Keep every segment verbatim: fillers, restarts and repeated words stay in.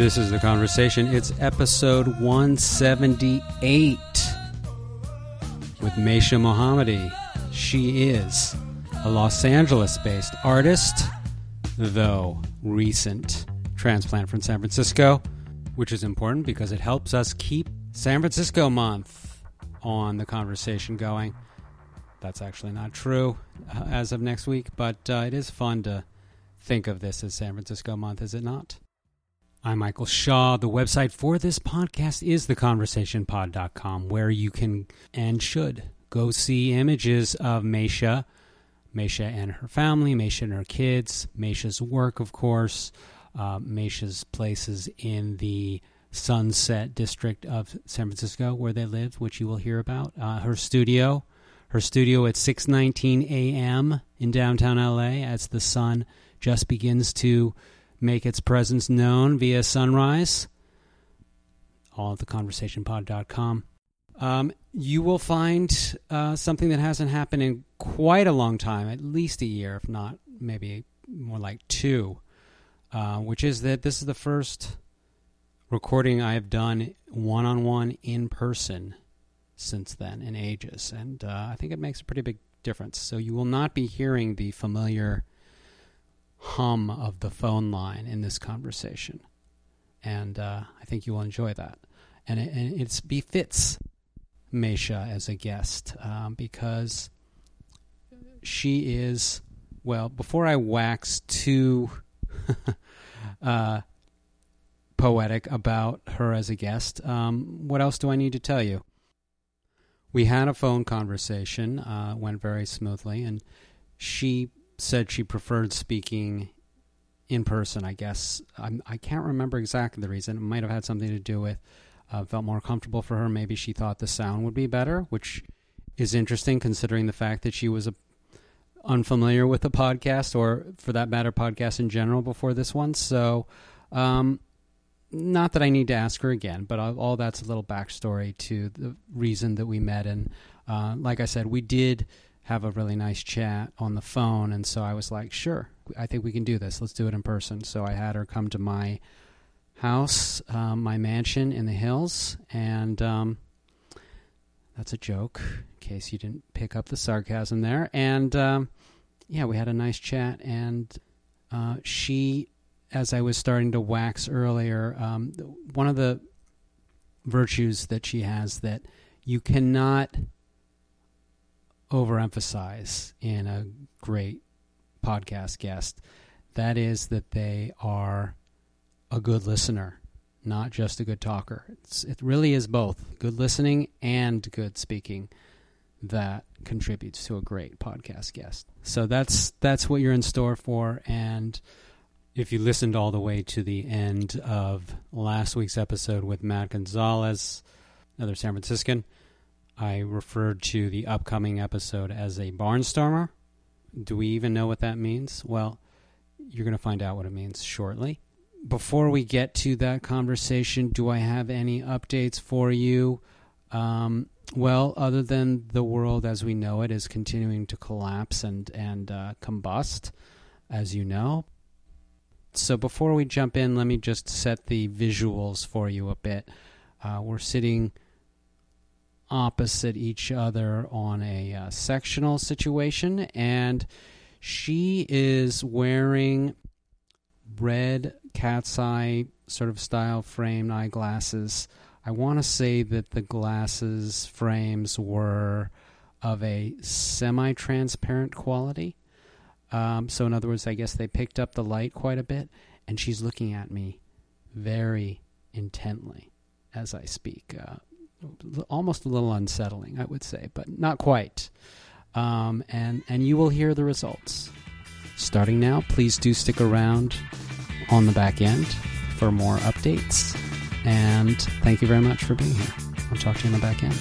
This is The Conversation. It's episode one seventy-eight with Maisha Mohammadi. She is a Los Angeles-based artist, though recent transplant from San Francisco, which is important because it helps us keep San Francisco month on The Conversation going. That's actually not true uh, as of next week, but uh, it is fun to think of this as San Francisco month, is it not? I'm Michael Shaw. The website for this podcast is the conversation pod dot com, where you can and should go see images of Maisha, Maisha and her family, Maisha and her kids, Maisha's work, of course, uh, Maisha's places in the Sunset District of San Francisco where they live, which you will hear about. Uh, her studio, her studio at six nineteen a.m. in downtown L A as the sun just begins to make its presence known via sunrise. All at the conversation pod dot com. Um, you will find uh, something that hasn't happened in quite a long time, at least a year, if not maybe more like two, uh, which is that this is the first recording I have done one-on-one in person since then in ages, and uh, I think it makes a pretty big difference. So you will not be hearing the familiar hum of the phone line in this conversation, and uh, I think you will enjoy that. And it and it's befits Maisha as a guest um, because she is, well, before I wax too uh, poetic about her as a guest, um, what else do I need to tell you? We had a phone conversation, uh, went very smoothly, and she said she preferred speaking in person, I guess. I'm, I can't remember exactly the reason. It might have had something to do with uh, felt more comfortable for her. Maybe she thought the sound would be better, which is interesting considering the fact that she was a, unfamiliar with the podcast, or for that matter, podcasts in general before this one. So um, not that I need to ask her again, but all, all that's a little backstory to the reason that we met. And uh, like I said, we did have a really nice chat on the phone, and so I was like, sure, I think we can do this. Let's do it in person. So I had her come to my house, um, my mansion in the hills, and um, that's a joke, in case you didn't pick up the sarcasm there. And um, yeah, we had a nice chat, and uh, she, as I was starting to wax earlier, um, one of the virtues that she has that you cannot overemphasize in a great podcast guest, that is that they are a good listener, not just a good talker. It's, it really is both good listening and good speaking that contributes to a great podcast guest. So that's that's what you're in store for. And if you listened all the way to the end of last week's episode with Matt Gonzalez, another San Franciscan, I referred to the upcoming episode as a barnstormer. Do we even know what that means? Well, you're going to find out what it means shortly. Before we get to that conversation, do I have any updates for you? Um, well, other than the world as we know it is continuing to collapse and, and uh, combust, as you know. So before we jump in, let me just set the visuals for you a bit. Uh, we're sitting opposite each other on a uh, sectional situation, and she is wearing red cat's eye sort of style framed eyeglasses. I want to say that the glasses frames were of a semi-transparent quality. Um, so in other words, I guess they picked up the light quite a bit, and she's looking at me very intently as I speak. Uh, almost a little unsettling, I would say, but not quite. Um, and, and you will hear the results. Starting now, please do stick around on the back end for more updates. And thank you very much for being here. I'll talk to you on the back end.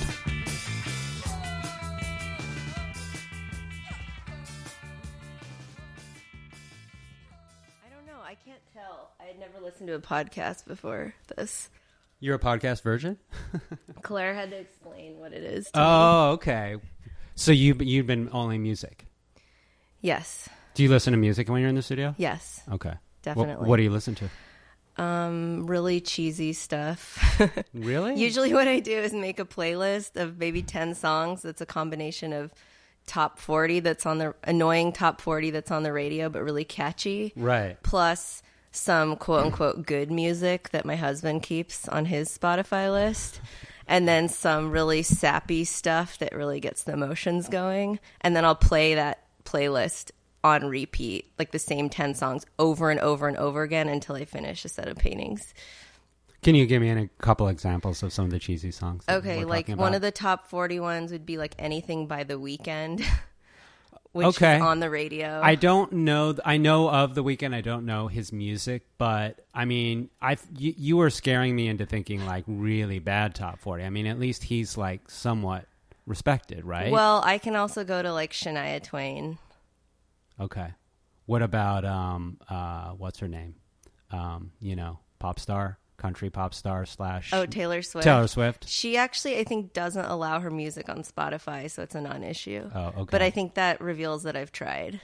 I don't know. I can't tell. I had never listened to a podcast before this. You're a podcast virgin? Claire had to explain what it is to Oh, me. okay. So you, you've been only music? Yes. Do you listen to music when you're in the studio? Yes. Okay. Definitely. What, what do you listen to? Um, really cheesy stuff. Really? Usually what I do is make a playlist of maybe ten songs that's a combination of top forty that's on the annoying top forty that's on the radio but really catchy. Right. Plus some quote unquote good music that my husband keeps on his Spotify list. And then some really sappy stuff that really gets the emotions going. And then I'll play that playlist on repeat, like the same ten songs over and over and over again until I finish a set of paintings. Can you give me a couple examples of some of the cheesy songs? Okay, like one of the top forty ones would be like Anything by The Weeknd, which okay. is on the radio. I don't know. I know of The Weeknd. I don't know his music, but I mean, I you, you were scaring me into thinking like really bad top forty. I mean, at least he's like somewhat respected, right? Well, I can also go to like Shania Twain. Okay. What about um uh what's her name? Um, you know, pop star, country pop star slash Oh, Taylor Swift. Taylor Swift. She actually, I think, doesn't allow her music on Spotify, so it's a non-issue. Oh, okay. But I think that reveals that I've tried.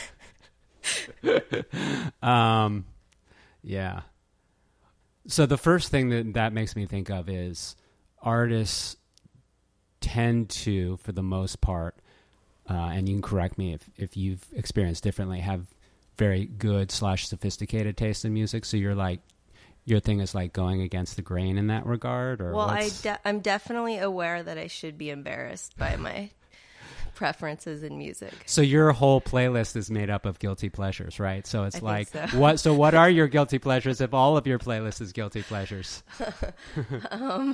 um yeah. So the first thing that that makes me think of is artists tend to, for the most part, Uh, and you can correct me if, if you've experienced differently, have very good slash sophisticated taste in music. So you're like, your thing is like going against the grain in that regard? Or well, I what's... de- I'm definitely aware that I should be embarrassed by my preferences in music. So your whole playlist is made up of guilty pleasures, right? So it's I like, think so. what? So what are your guilty pleasures if all of your playlist is guilty pleasures? um,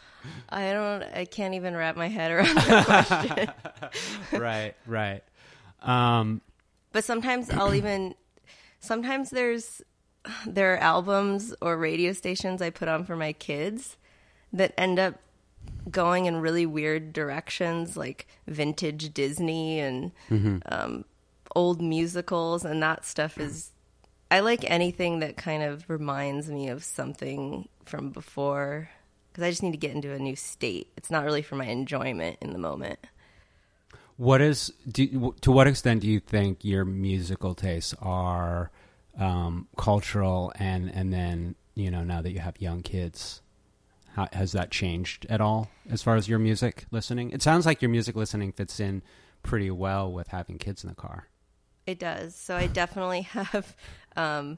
I don't, I can't even wrap my head around that question. Right, right. Um, but sometimes I'll even, sometimes there's, there are albums or radio stations I put on for my kids that end up going in really weird directions, like vintage Disney and mm-hmm. um, old musicals, and that stuff is, I like anything that kind of reminds me of something from before, because I just need to get into a new state. It's not really for my enjoyment in the moment. What is, do, to what extent do you think your musical tastes are um, cultural, and, and then, you know, now that you have young kids, how, has that changed at all as far as your music listening? It sounds like your music listening fits in pretty well with having kids in the car. It does. So I definitely have um,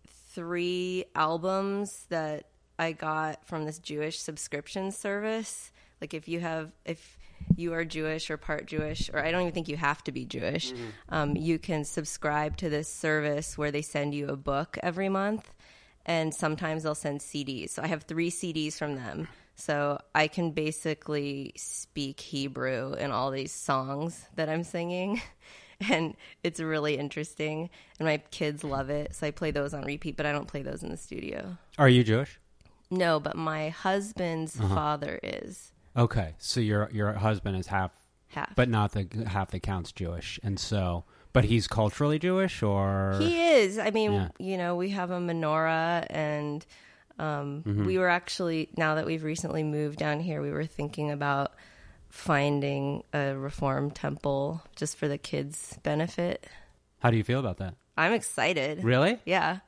three albums that I got from this Jewish subscription service. Like if you have, if you are Jewish or part Jewish, or I don't even think you have to be Jewish, mm-hmm. um, you can subscribe to this service where they send you a book every month, and sometimes they'll send C Ds. So I have three C Ds from them. So I can basically speak Hebrew in all these songs that I'm singing. And it's really interesting. And my kids love it. So I play those on repeat, but I don't play those in the studio. Are you Jewish? No, but my husband's uh-huh. father is. Okay, so your your husband is half, half, but not the half that counts Jewish, and so, but he's culturally Jewish, or he is. I mean, yeah. you know, we have a menorah, and um, mm-hmm. we were actually, now that we've recently moved down here, we were thinking about finding a Reform temple just for the kids' benefit. How do you feel about that? I'm excited. Really? Yeah.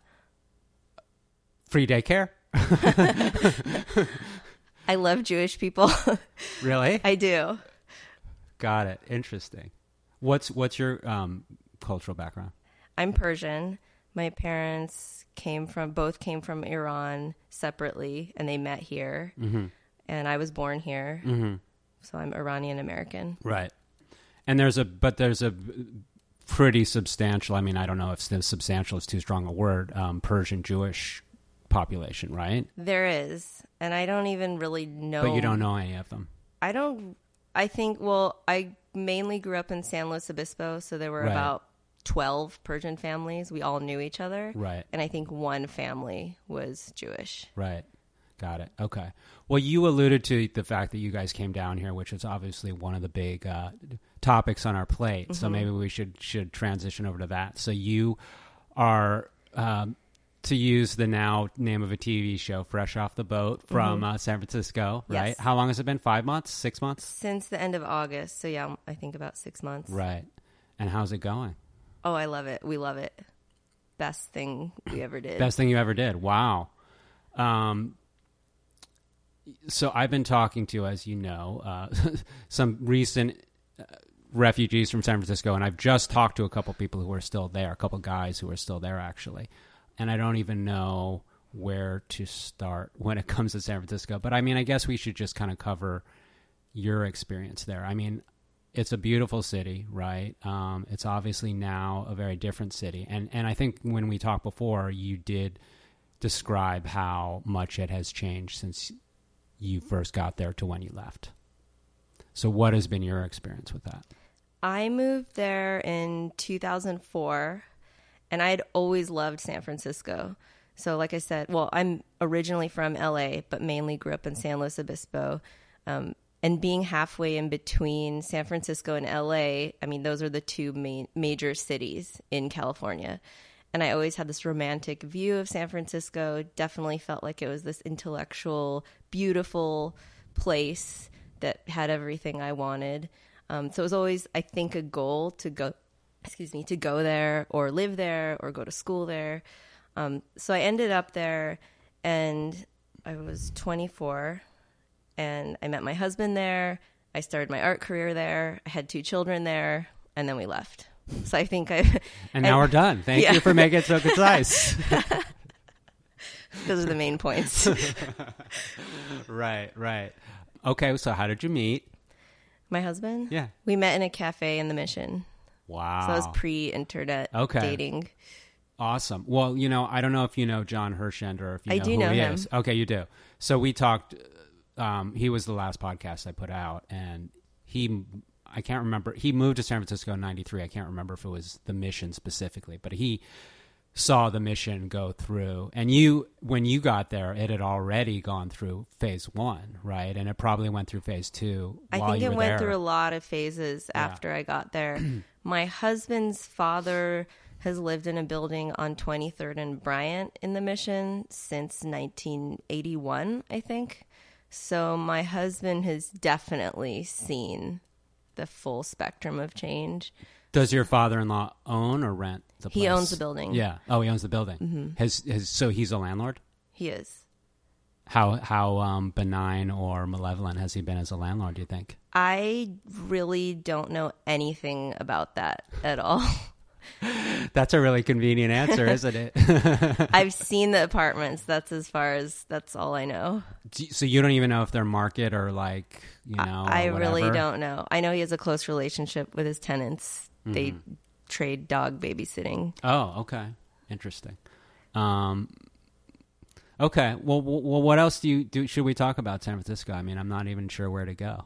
Free daycare? I love Jewish people. Really? I do. Got it. Interesting. What's what's your um, cultural background? I'm Persian. My parents came from both came from Iran separately, and they met here. Mm-hmm. And I was born here, mm-hmm. so I'm Iranian American. Right. And there's a but there's a pretty substantial. I mean, I don't know if substantial is too strong a word. Um, Persian Jewish population, right? There is, and I don't even really know. But you don't know any of them. I don't. I think. Well, I mainly grew up in San Luis Obispo, so there were right. about twelve Persian families. We all knew each other, right? And I think one family was Jewish, right? Got it. Okay. Well, you alluded to the fact that you guys came down here, which is obviously one of the big uh, topics on our plate. Mm-hmm. So maybe we should should transition over to that. So you are. Um, to use the now name of a T V show, Fresh Off the Boat from mm-hmm. uh, San Francisco, right? Yes. How long has it been? Five months? Six months? Since the end of August. So yeah, I think about six months. Right. And how's it going? Oh, I love it. We love it. best thing we ever did. Best thing you ever did. Wow. Um, so I've been talking to, as you know, uh, some recent uh, refugees from San Francisco, and I've just talked to a couple people who are still there, a couple guys who are still there, actually. And I don't even know where to start when it comes to San Francisco. But, I mean, I guess we should just kind of cover your experience there. I mean, it's a beautiful city, right? Um, it's obviously now a very different city. And, and I think when we talked before, you did describe how much it has changed since you first got there to when you left. So what has been your experience with that? I moved there in two thousand four, and I had always loved San Francisco. So like I said, well, I'm originally from L A, but mainly grew up in San Luis Obispo. Um, and being halfway in between San Francisco and L A, I mean, those are the two main, major cities in California. And I always had this romantic view of San Francisco. Definitely felt like it was this intellectual, beautiful place that had everything I wanted. Um, so it was always, I think, a goal to go, excuse me, to go there or live there or go to school there. Um, so I ended up there, and I was twenty-four, and I met my husband there. I started my art career there. I had two children there, and then we left. So I think I... And now I, we're done. Thank yeah. you for making it so concise. Those are the main points. Right, right. Okay, so how did you meet? My husband? Yeah. We met in a cafe in the Mission. Wow. So that was pre-internet okay. dating. Awesome. Well, you know, I don't know if you know John Hirschender or if you I know do who know he him. is. Okay, you do. So we talked, um, he was the last podcast I put out, and he, I can't remember, he moved to San Francisco in ninety-three. I can't remember if it was the Mission specifically, but he saw the Mission go through. And you, when you got there, it had already gone through phase one, right? And it probably went through phase two I while think you it were went there. through a lot of phases Yeah. after I got there. My husband's father has lived in a building on twenty-third and Bryant in the Mission since nineteen eighty-one, I think. So my husband has definitely seen the full spectrum of change. Does your father-in-law own or rent the place? He owns the building. Yeah. Oh, he owns the building. Mm-hmm. Has, has, so he's a landlord? He is. How how um, benign or malevolent has he been as a landlord, do you think? I really don't know anything about that at all. That's a really convenient answer, isn't it? I've seen the apartments. That's as far as, that's all I know. So you don't even know if they're market or like, you know, I, I or really whatever? don't know. I know he has a close relationship with his tenants. Mm-hmm. They trade dog babysitting. Oh, okay. Interesting. Um, okay. Well, well, what else do you do? Should we talk about San Francisco? I mean, I'm not even sure where to go.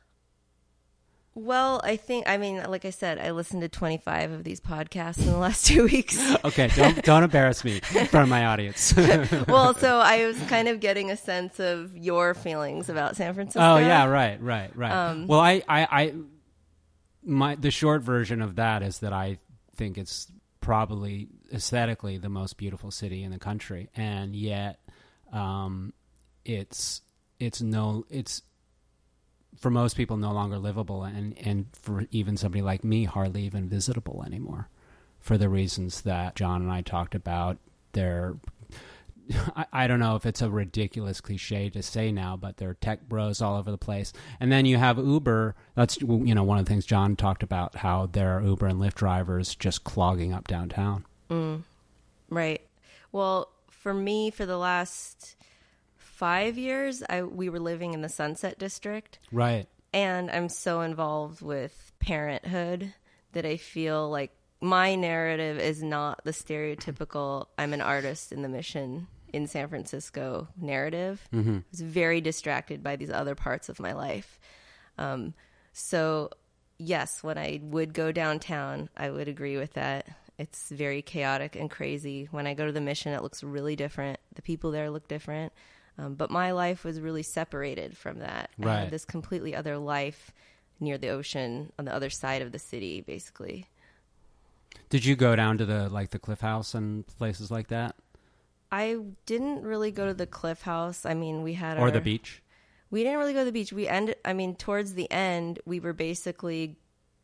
Well, I think, I mean, like I said, I listened to twenty-five of these podcasts in the last two weeks. Okay, don't don't embarrass me in front of my audience. Well, so I was kind of getting a sense of your feelings about San Francisco. Oh, yeah, right, right, right. Um, well, I, I, I, my the short version of that is that I think it's probably aesthetically the most beautiful city in the country, and yet, um, it's it's no it's. for most people no longer livable, and, and for even somebody like me hardly even visitable anymore for the reasons that John and I talked about. They're, I, I don't know if it's a ridiculous cliche to say now, but there are tech bros all over the place. And then you have Uber. That's, you know, one of the things John talked about, how there are Uber and Lyft drivers just clogging up downtown. Mm, right. Well, for me, for the last five years, I we were living in the Sunset District. Right. And I'm so involved with parenthood that I feel like my narrative is not the stereotypical I'm an artist in the Mission in San Francisco narrative. Mm-hmm. I was very distracted by these other parts of my life. Um, so, yes, when I would go downtown, I would agree with that. It's very chaotic and crazy. When I go to the Mission, it looks really different. The people there look different. Um, but my life was really separated from that. Right. I had this completely other life near the ocean on the other side of the city, basically. Did you go down to the like the Cliff House and places like that? I didn't really go to the Cliff House. I mean, we had or our, the beach. We didn't really go to the beach. We ended. I mean, towards the end, we were basically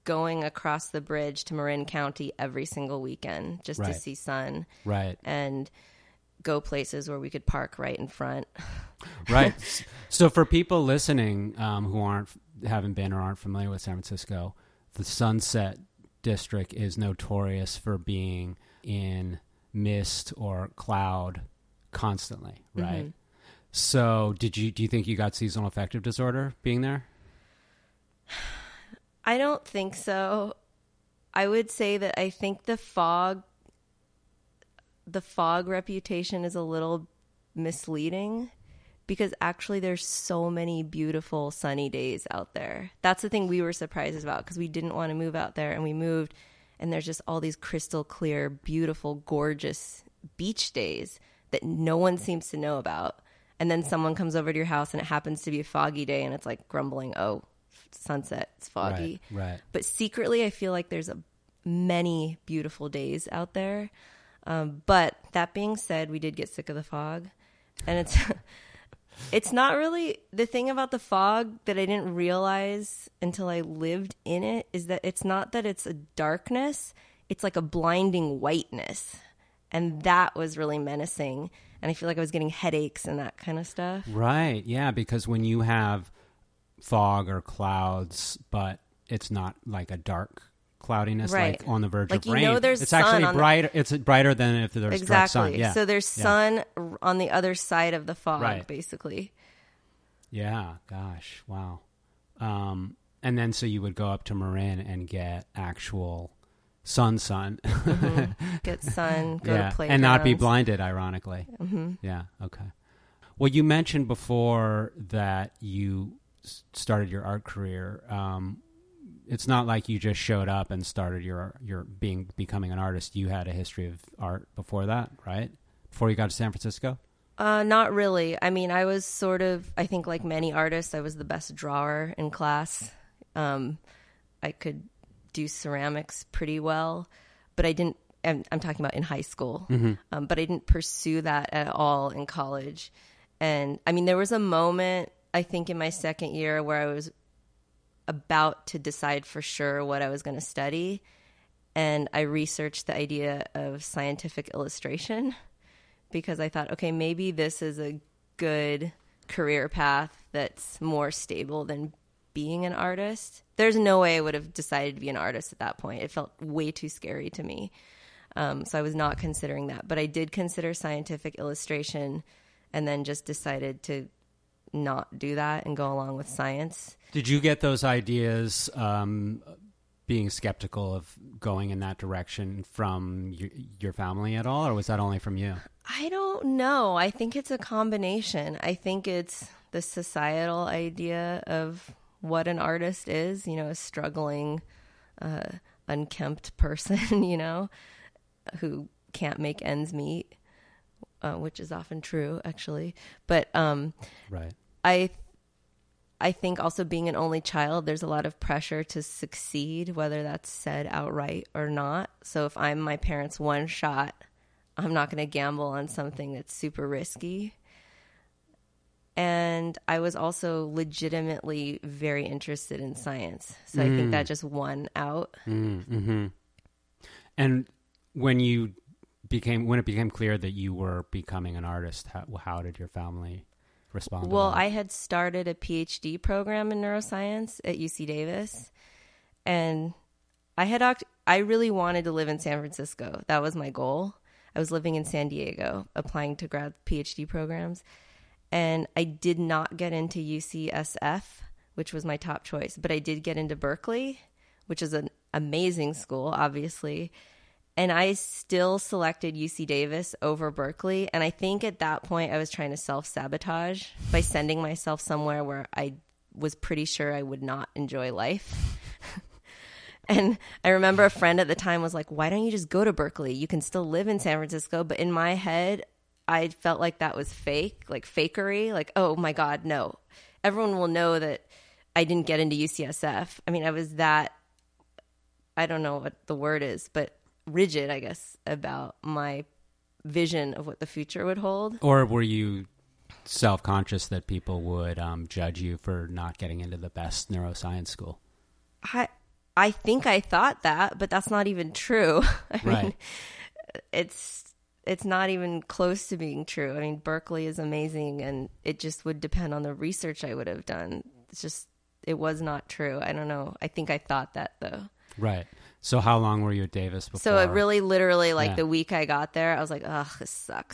going across the bridge to Marin County every single weekend just Right. to see sun. Right. And go places where we could park right in front. Right. So for people listening um, who aren't haven't been or aren't familiar with San Francisco, the Sunset District is notorious for being in mist or cloud constantly, right? Mm-hmm. So did you do you think you got seasonal affective disorder being there? I don't think so. I would say that I think the fog the fog reputation is a little misleading because actually there's so many beautiful sunny days out there. That's the thing we were surprised about because we didn't want to move out there, and we moved and there's just all these crystal clear, beautiful, gorgeous beach days that no one seems to know about. And then someone comes over to your house and it happens to be a foggy day and it's like grumbling, oh, sunset, it's foggy. Right, right. But secretly I feel like there's a, many beautiful days out there. Um, but that being said, we did get sick of the fog, and it's it's not really the thing about the fog that I didn't realize until I lived in it is that it's not that it's a darkness, it's like a blinding whiteness, and that was really menacing. And I feel like I was getting headaches and that kind of stuff. Right, yeah, because when you have fog or clouds, but it's not like a dark cloudiness, right. like on the verge like of you rain. know there's it's sun actually on brighter. The... It's brighter than if there's exactly. direct sun. Yeah. So there's yeah. sun on the other side of the fog, right. basically. Yeah. Gosh. Wow. Um, and then so you would go up to Marin and get actual sun, sun. mm-hmm. Get sun. Go yeah. to playgrounds. And not be blinded. Ironically. Mm-hmm. Yeah. Okay. Well, you mentioned before that you started your art career. Um, It's not like you just showed up and started your your being becoming an artist. You had a history of art before that, right? Before you got to San Francisco? Uh, not really. I mean, I was sort of, I think like many artists, I was the best drawer in class. Um, I could do ceramics pretty well, but I didn't, I'm, I'm talking about in high school, mm-hmm. um, but I didn't pursue that at all in college. And I mean, there was a moment, I think in my second year where I was about to decide for sure what I was going to study. And I researched the idea of scientific illustration because I thought, okay, maybe this is a good career path that's more stable than being an artist. There's no way I would have decided to be an artist at that point. It felt way too scary to me. Um, so I was not considering that. But I did consider scientific illustration and then just decided to not do that and go along with science. Did you get those ideas um, being skeptical of going in that direction from your, your family at all, or was that only from you? I don't know. I think it's a combination. I think it's the societal idea of what an artist is, you know, a struggling, uh, unkempt person, you know, who can't make ends meet, uh, which is often true, actually. But um, right. I I think also being an only child, there's a lot of pressure to succeed, whether that's said outright or not. So if I'm my parents' one shot, I'm not going to gamble on something that's super risky. And I was also legitimately very interested in science. So mm. I think that just won out. Mm-hmm. And when you became, when it became clear that you were becoming an artist, how, how did your family respond? Well, to that? I had started a PhD program in neuroscience at U C Davis. And I had, I really wanted to live in San Francisco. That was my goal. I was living in San Diego, applying to grad PhD programs. And I did not get into U C S F, which was my top choice, but I did get into Berkeley, which is an amazing school, obviously. And I still selected U C Davis over Berkeley. And I think at that point I was trying to self-sabotage by sending myself somewhere where I was pretty sure I would not enjoy life. And I remember a friend at the time was like, why don't you just go to Berkeley? You can still live in San Francisco. But in my head, I felt like that was fake, like fakery. Like, oh my God, no. Everyone will know that I didn't get into U C S F. I mean, I was that, I don't know what the word is, but rigid, I guess, about my vision of what the future would hold. Or were you self-conscious that people would um, judge you for not getting into the best neuroscience school? I I think I thought that, but that's not even true. I Right. mean, it's it's not even close to being true. I mean, Berkeley is amazing, and it just would depend on the research I would have done. It's just, it was not true. I don't know. I think I thought that, though. Right. So how long were you at Davis before? So it really, literally, like Yeah. the week I got there, I was like, ugh, this sucks.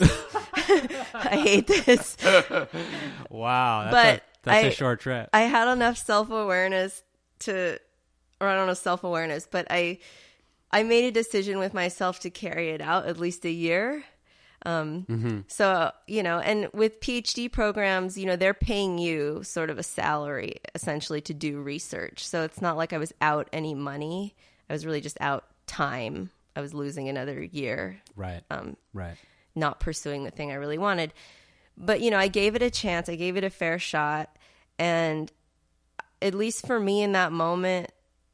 I hate this. Wow. That's, But a, that's I- a short trip. I had enough self-awareness to, or I don't know, self-awareness, but I, I made a decision with myself to carry it out at least a year. Um, Mm-hmm. So, you know, and with PhD programs, you know, they're paying you sort of a salary essentially to do research. So it's not like I was out any money. I was really just out time. I was losing another year, Right. um, Right. not pursuing the thing I really wanted. But, you know, I gave it a chance. I gave it a fair shot. And at least for me in that moment,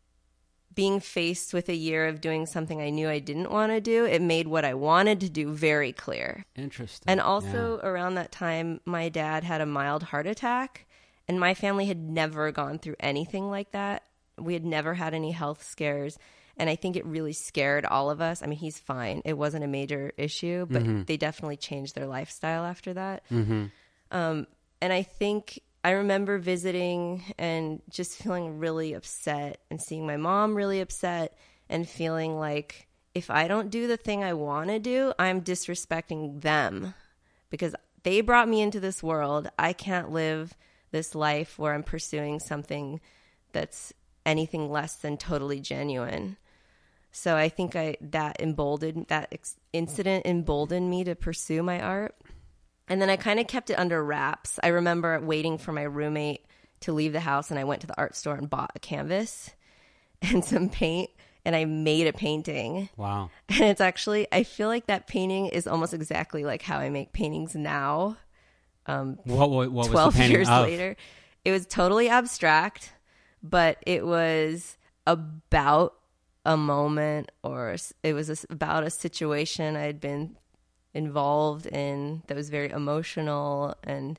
being faced with a year of doing something I knew I didn't want to do, it made what I wanted to do very clear. Interesting. And also around that time, my dad had a mild heart attack, and my family had never gone through anything like that. We had never had any health scares. And I think it really scared all of us. I mean, he's fine. It wasn't a major issue, but Mm-hmm. they definitely changed their lifestyle after that. Mm-hmm. Um, and I think I remember visiting and just feeling really upset and seeing my mom really upset and feeling like if I don't do the thing I want to do, I'm disrespecting them because they brought me into this world. I can't live this life where I'm pursuing something that's anything less than totally genuine. So I think I that emboldened that ex- incident emboldened me to pursue my art. And then I kind of kept it under wraps. I remember waiting for my roommate to leave the house, and I went to the art store and bought a canvas and some paint, and I made a painting. Wow. And it's actually, I feel like that painting is almost exactly like how I make paintings now. What, what, what was the twelve painting years of? later. It was totally abstract, but it was about a moment, or it was a, about a situation I had been involved in that was very emotional, and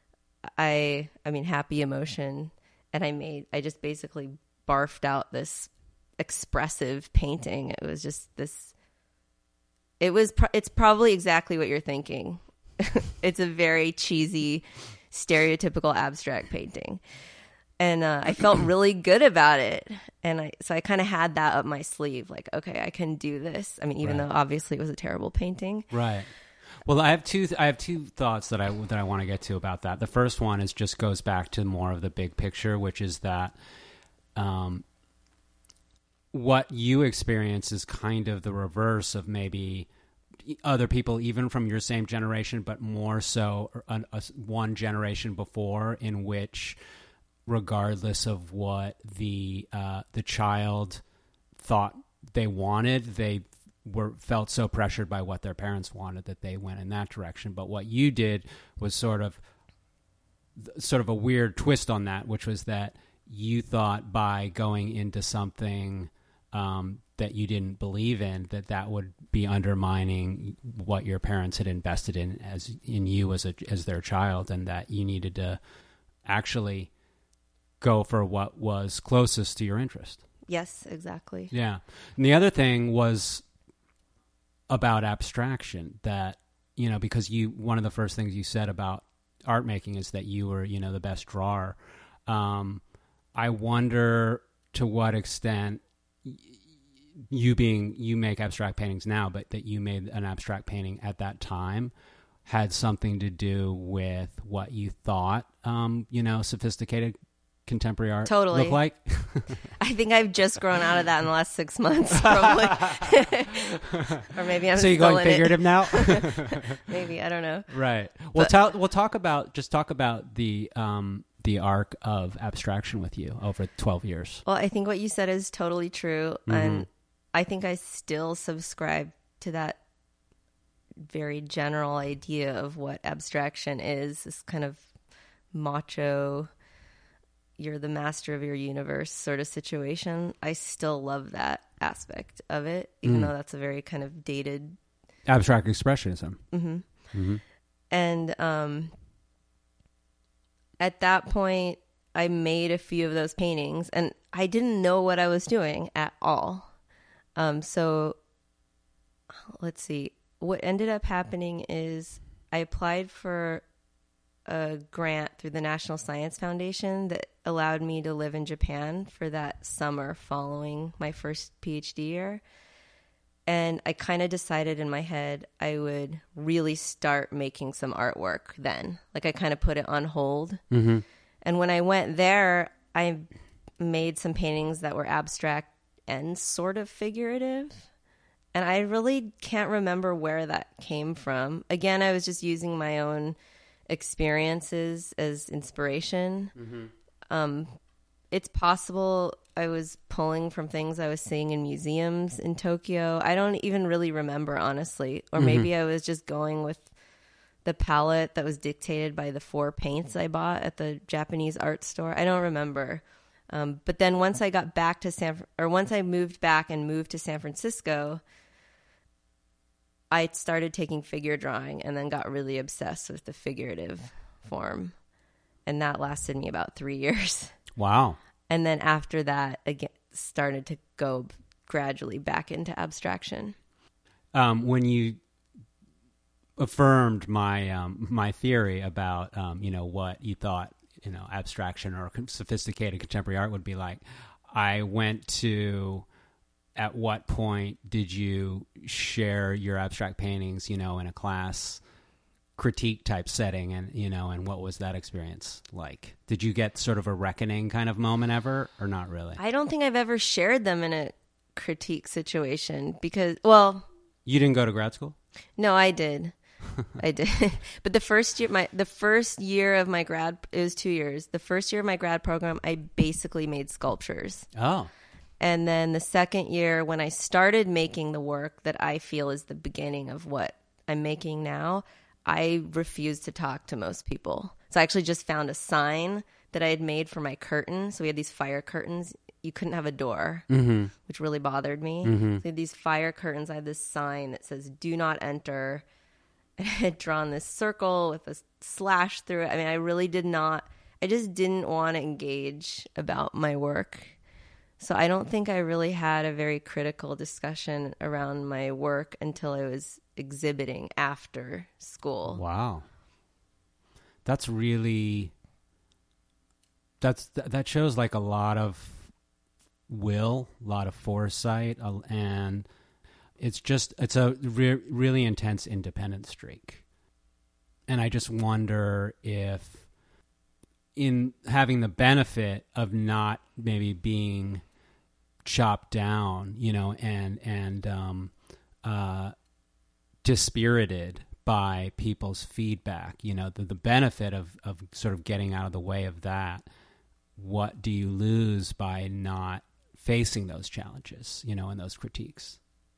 I I mean happy emotion, and I made I just basically barfed out this expressive painting. It was just this it was pro- it's probably exactly what you're thinking. It's a very cheesy stereotypical abstract painting. And uh, I felt really good about it. And I, so I kind of had that up my sleeve, like, okay, I can do this. I mean, even Right. though obviously it was a terrible painting. Right. Well, I have two. I have two thoughts that I that I want to get to about that. The first one is just goes back to more of the big picture, which is that um, what you experience is kind of the reverse of maybe other people, even from your same generation, but more so a, a, one generation before, in which, regardless of what the uh, the child thought they wanted, they were felt so pressured by what their parents wanted that they went in that direction. But what you did was sort of sort of a weird twist on that, which was that you thought by going into something um, that you didn't believe in, that that would be undermining what your parents had invested in as in you as a as their child, and that you needed to actually go for what was closest to your interest. Yes, exactly. Yeah. And the other thing was about abstraction, that, you know, because you, one of the first things you said about art making is that you were, you know, the best drawer. Um, I wonder to what extent you being, you make abstract paintings now, but that you made an abstract painting at that time had something to do with what you thought, um, you know, sophisticated contemporary art Totally. look like? I think I've just grown out of that in the last six months, probably. Or maybe I'm So you're still going in figurative it. now? Maybe, I don't know. Right. Well, But- tell, we'll talk about, just talk about the, um, the arc of abstraction with you over twelve years. Well, I think what you said is totally true. Mm-hmm. And I think I still subscribe to that very general idea of what abstraction is, this kind of macho, you're the master of your universe sort of situation. I still love that aspect of it, even Mm. though that's a very kind of dated. Abstract expressionism. Mm-hmm. Mm-hmm. And um, at that point, I made a few of those paintings, and I didn't know what I was doing at all. Um, so let's see. What ended up happening is I applied for a grant through the National Science Foundation that allowed me to live in Japan for that summer following my first PhD year. And I kind of decided in my head I would really start making some artwork then. Like I kind of put it on hold. Mm-hmm. And when I went there, I made some paintings that were abstract and sort of figurative. And I really can't remember where that came from. Again, I was just using my own experiences as inspiration. Mm-hmm. Um, it's possible I was pulling from things I was seeing in museums in Tokyo. I don't even really remember, honestly. Or maybe mm-hmm. I was just going with the palette that was dictated by the four paints I bought at the Japanese art store. I don't remember. Um, but then once I got back to San, or once I moved back and moved to San Francisco, I started taking figure drawing and then got really obsessed with the figurative form. And that lasted me about three years. Wow. And then after that, again, started to go gradually back into abstraction. Um, when you affirmed my um, my theory about um, you know what you thought you know abstraction or sophisticated contemporary art would be like, I went to, at what point did you share your abstract paintings you know in a class critique type setting, and you know and what was that experience like? Did you get sort of a reckoning kind of moment ever, or not really? I don't think I've ever shared them in a critique situation because, well, you didn't go to grad school? No, I did. I did. But the first year, my the first year of my grad, it was two years. The first year of my grad program, I basically made sculptures. Oh. And then the second year, when I started making the work that I feel is the beginning of what I'm making now, I refused to talk to most people. So I actually just found a sign that I had made for my curtain. So we had these fire curtains. You couldn't have a door, mm-hmm. which really bothered me. Mm-hmm. So we had these fire curtains. I had this sign that says, "Do not enter." And I had drawn this circle with a slash through it. I mean, I really did not, I just didn't want to engage about my work. So I don't think I really had a very critical discussion around my work until I was exhibiting after school. Wow. That's really, that's, that shows like a lot of will, a lot of foresight, uh, and it's just, it's a re- really intense independent streak. And I just wonder if in having the benefit of not maybe being chopped down, you know, and, and, um, uh, dispirited by people's feedback, you know, the, the benefit of, of sort of getting out of the way of that, what do you lose by not facing those challenges, you know, and those critiques?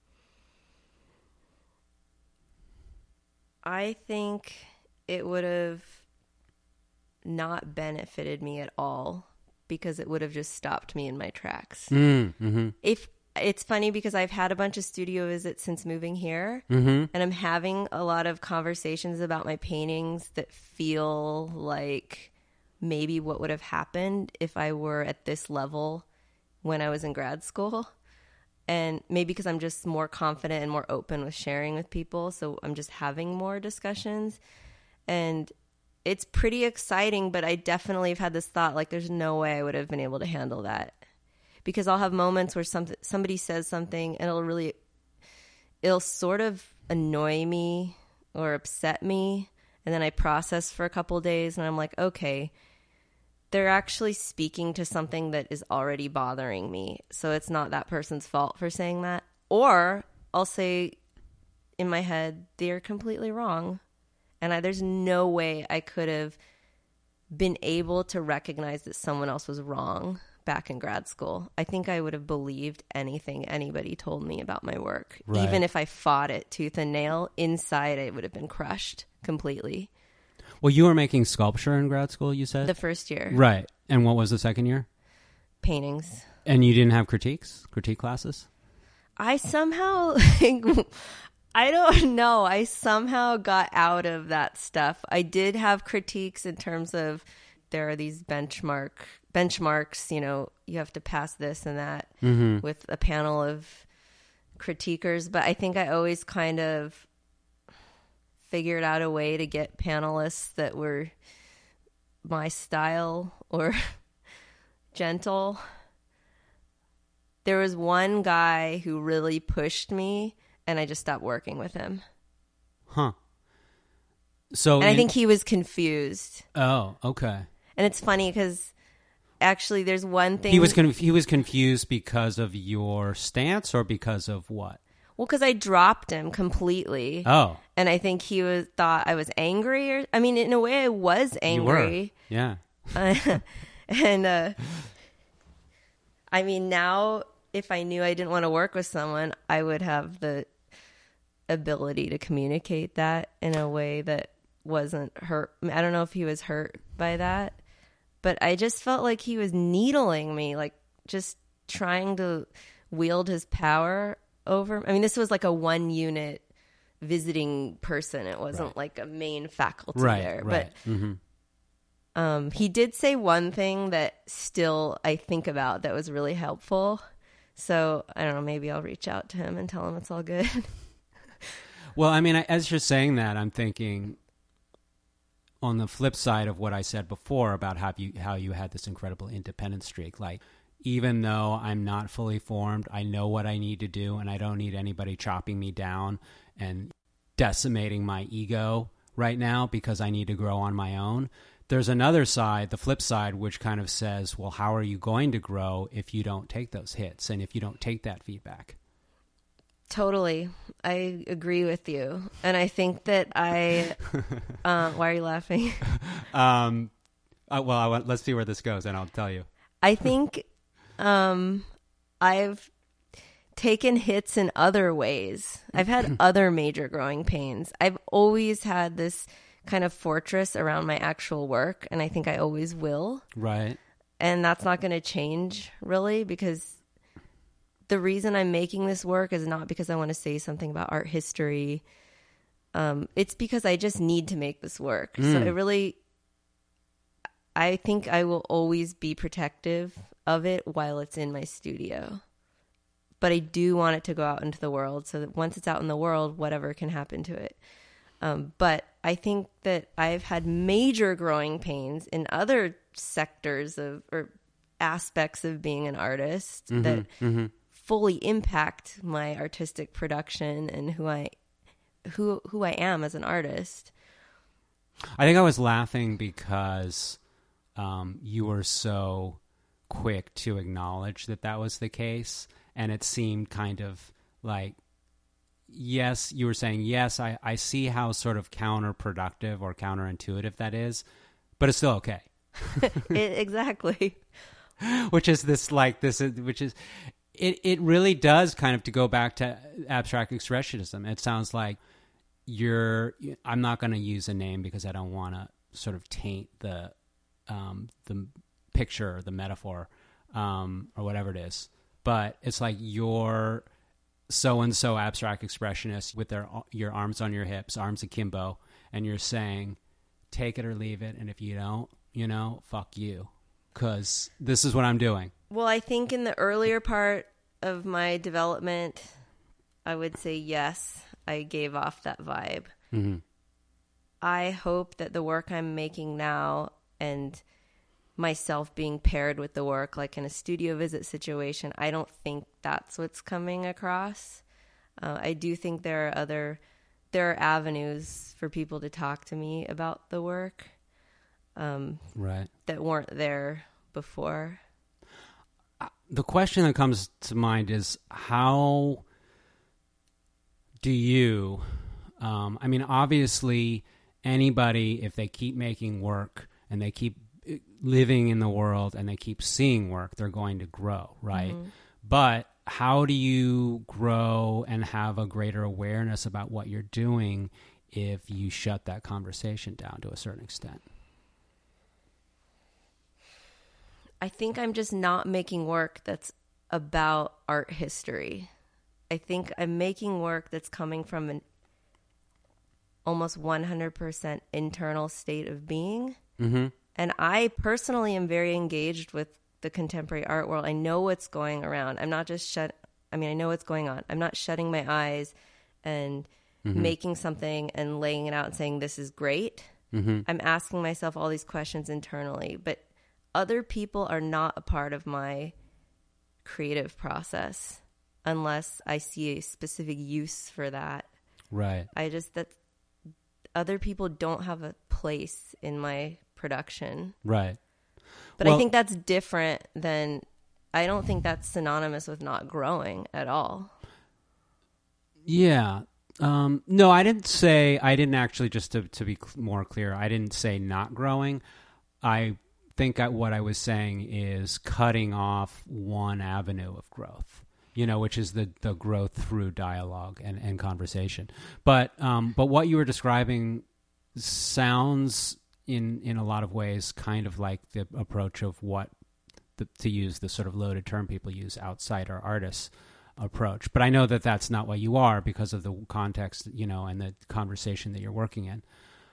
I think it would have not benefited me at all because it would have just stopped me in my tracks. Mm, mm-hmm. If it's funny because I've had a bunch of studio visits since moving here, mm-hmm. and I'm having a lot of conversations about my paintings that feel like maybe what would have happened if I were at this level when I was in grad school. And maybe because I'm just more confident and more open with sharing with people. So I'm just having more discussions. And it's pretty exciting, but I definitely have had this thought, like, there's no way I would have been able to handle that. Because I'll have moments where some, somebody says something and it'll really, it'll sort of annoy me or upset me. And then I process for a couple of days and I'm like, okay, they're actually speaking to something that is already bothering me. So it's not that person's fault for saying that. Or I'll say in my head, they're completely wrong. And I, there's no way I could have been able to recognize that someone else was wrong back in grad school. I think I would have believed anything anybody told me about my work. Right. Even if I fought it tooth and nail, inside it would have been crushed completely. Well, you were making sculpture in grad school, you said? The first year. Right. And what was the second year? Paintings. And you didn't have critiques? Critique classes? I somehow, I don't know. I somehow got out of that stuff. I did have critiques in terms of there are these benchmark benchmarks, you know, you have to pass this and that Mm-hmm. with a panel of critiquers. But I think I always kind of figured out a way to get panelists that were my style or gentle. There was one guy who really pushed me, and I just stopped working with him. Huh. So And I in- think he was confused. Oh, okay. And it's funny because actually there's one thing. He was conf- he was confused because of your stance or because of what? Well, because I dropped him completely. Oh, And I think he was thought I was angry. Or I mean, in a way, I was you were. angry. Yeah. Uh, and uh, I mean, now if I knew I didn't want to work with someone, I would have the ability to communicate that in a way that wasn't hurt. I, mean, I don't know if he was hurt by that, but I just felt like he was needling me, like just trying to wield his power over. I mean, this was like a one unit visiting person. It wasn't Right. like a main faculty Right. there, Right. but Mm-hmm. Um, he did say one thing that still I think about that was really helpful. So I don't know, maybe I'll reach out to him and tell him it's all good. Well, I mean, I- as you're saying that, I'm thinking on the flip side of what I said before about how you how you had this incredible independent streak. Like, even though I'm not fully formed, I know what I need to do, and I don't need anybody chopping me down and decimating my ego right now because I need to grow on my own. There's another side, the flip side, which kind of says, well, how are you going to grow if you don't take those hits and if you don't take that feedback? Totally. I agree with you. And I think that I, uh, why are you laughing? Um, uh, well, I want, let's see where this goes, and I'll tell you. I think um, I've taken hits in other ways. I've had other major growing pains. I've always had this kind of fortress around my actual work, and I think I always will. Right. And that's not going to change really, because the reason I'm making this work is not because I want to say something about art history. Um, it's because I just need to make this work. Mm. So it really, I think I will always be protective of it while it's in my studio. But I do want it to go out into the world so that once it's out in the world, whatever can happen to it. Um, but I think that I've had major growing pains in other sectors of or aspects of being an artist Mm-hmm, that mm-hmm. fully impact my artistic production and who I who who I am as an artist. I think I was laughing because um, you were so quick to acknowledge that that was the case, and it seemed kind of like, yes, you were saying, yes, I, I see how sort of counterproductive or counterintuitive that is, but it's still okay. It, exactly. Which is this like this, which is, it, it really does kind of, to go back to abstract expressionism. It sounds like you're, I'm not going to use a name because I don't want to sort of taint the, um, the picture or the metaphor, um, or whatever it is. But it's like you're so-and-so abstract expressionist with their your arms on your hips, arms akimbo, and you're saying, take it or leave it, and if you don't, you know, fuck you, because this is what I'm doing. Well, I think in the earlier part of my development, I would say yes, I gave off that vibe. Mm-hmm. I hope that the work I'm making now and myself being paired with the work, like in a studio visit situation, I don't think that's what's coming across. Uh, I do think there are other, there are avenues for people to talk to me about the work um, Right. that weren't there before. The question that comes to mind is, how do you, um, I mean, obviously anybody, if they keep making work and they keep living in the world and they keep seeing work, they're going to grow, right? Mm-hmm. But how do you grow and have a greater awareness about what you're doing if you shut that conversation down to a certain extent? I think I'm just not making work that's about art history. I think I'm making work that's coming from an almost one hundred percent internal state of being. Mm-hmm. And I personally am very engaged with the contemporary art world. I know what's going around. I'm not just shut. I mean, I know what's going on. I'm not shutting my eyes and mm-hmm. making something and laying it out and saying, this is great. Mm-hmm. I'm asking myself all these questions internally, but other people are not a part of my creative process unless I see a specific use for that. Right. I just, that other people don't have a place in my production. Right. But well, I think that's different than, I don't think that's synonymous with not growing at all. Yeah. Um, no, I didn't say, I didn't actually, just to, to be more clear, I didn't say not growing. I think I, what I was saying is cutting off one avenue of growth, you know, which is the, the growth through dialogue and, and conversation. But um, but what you were describing sounds in, in a lot of ways kind of like the approach of what, the, to use the sort of loaded term people use, outsider artists approach. But I know that that's not what you are because of the context, you know, and the conversation that you're working in.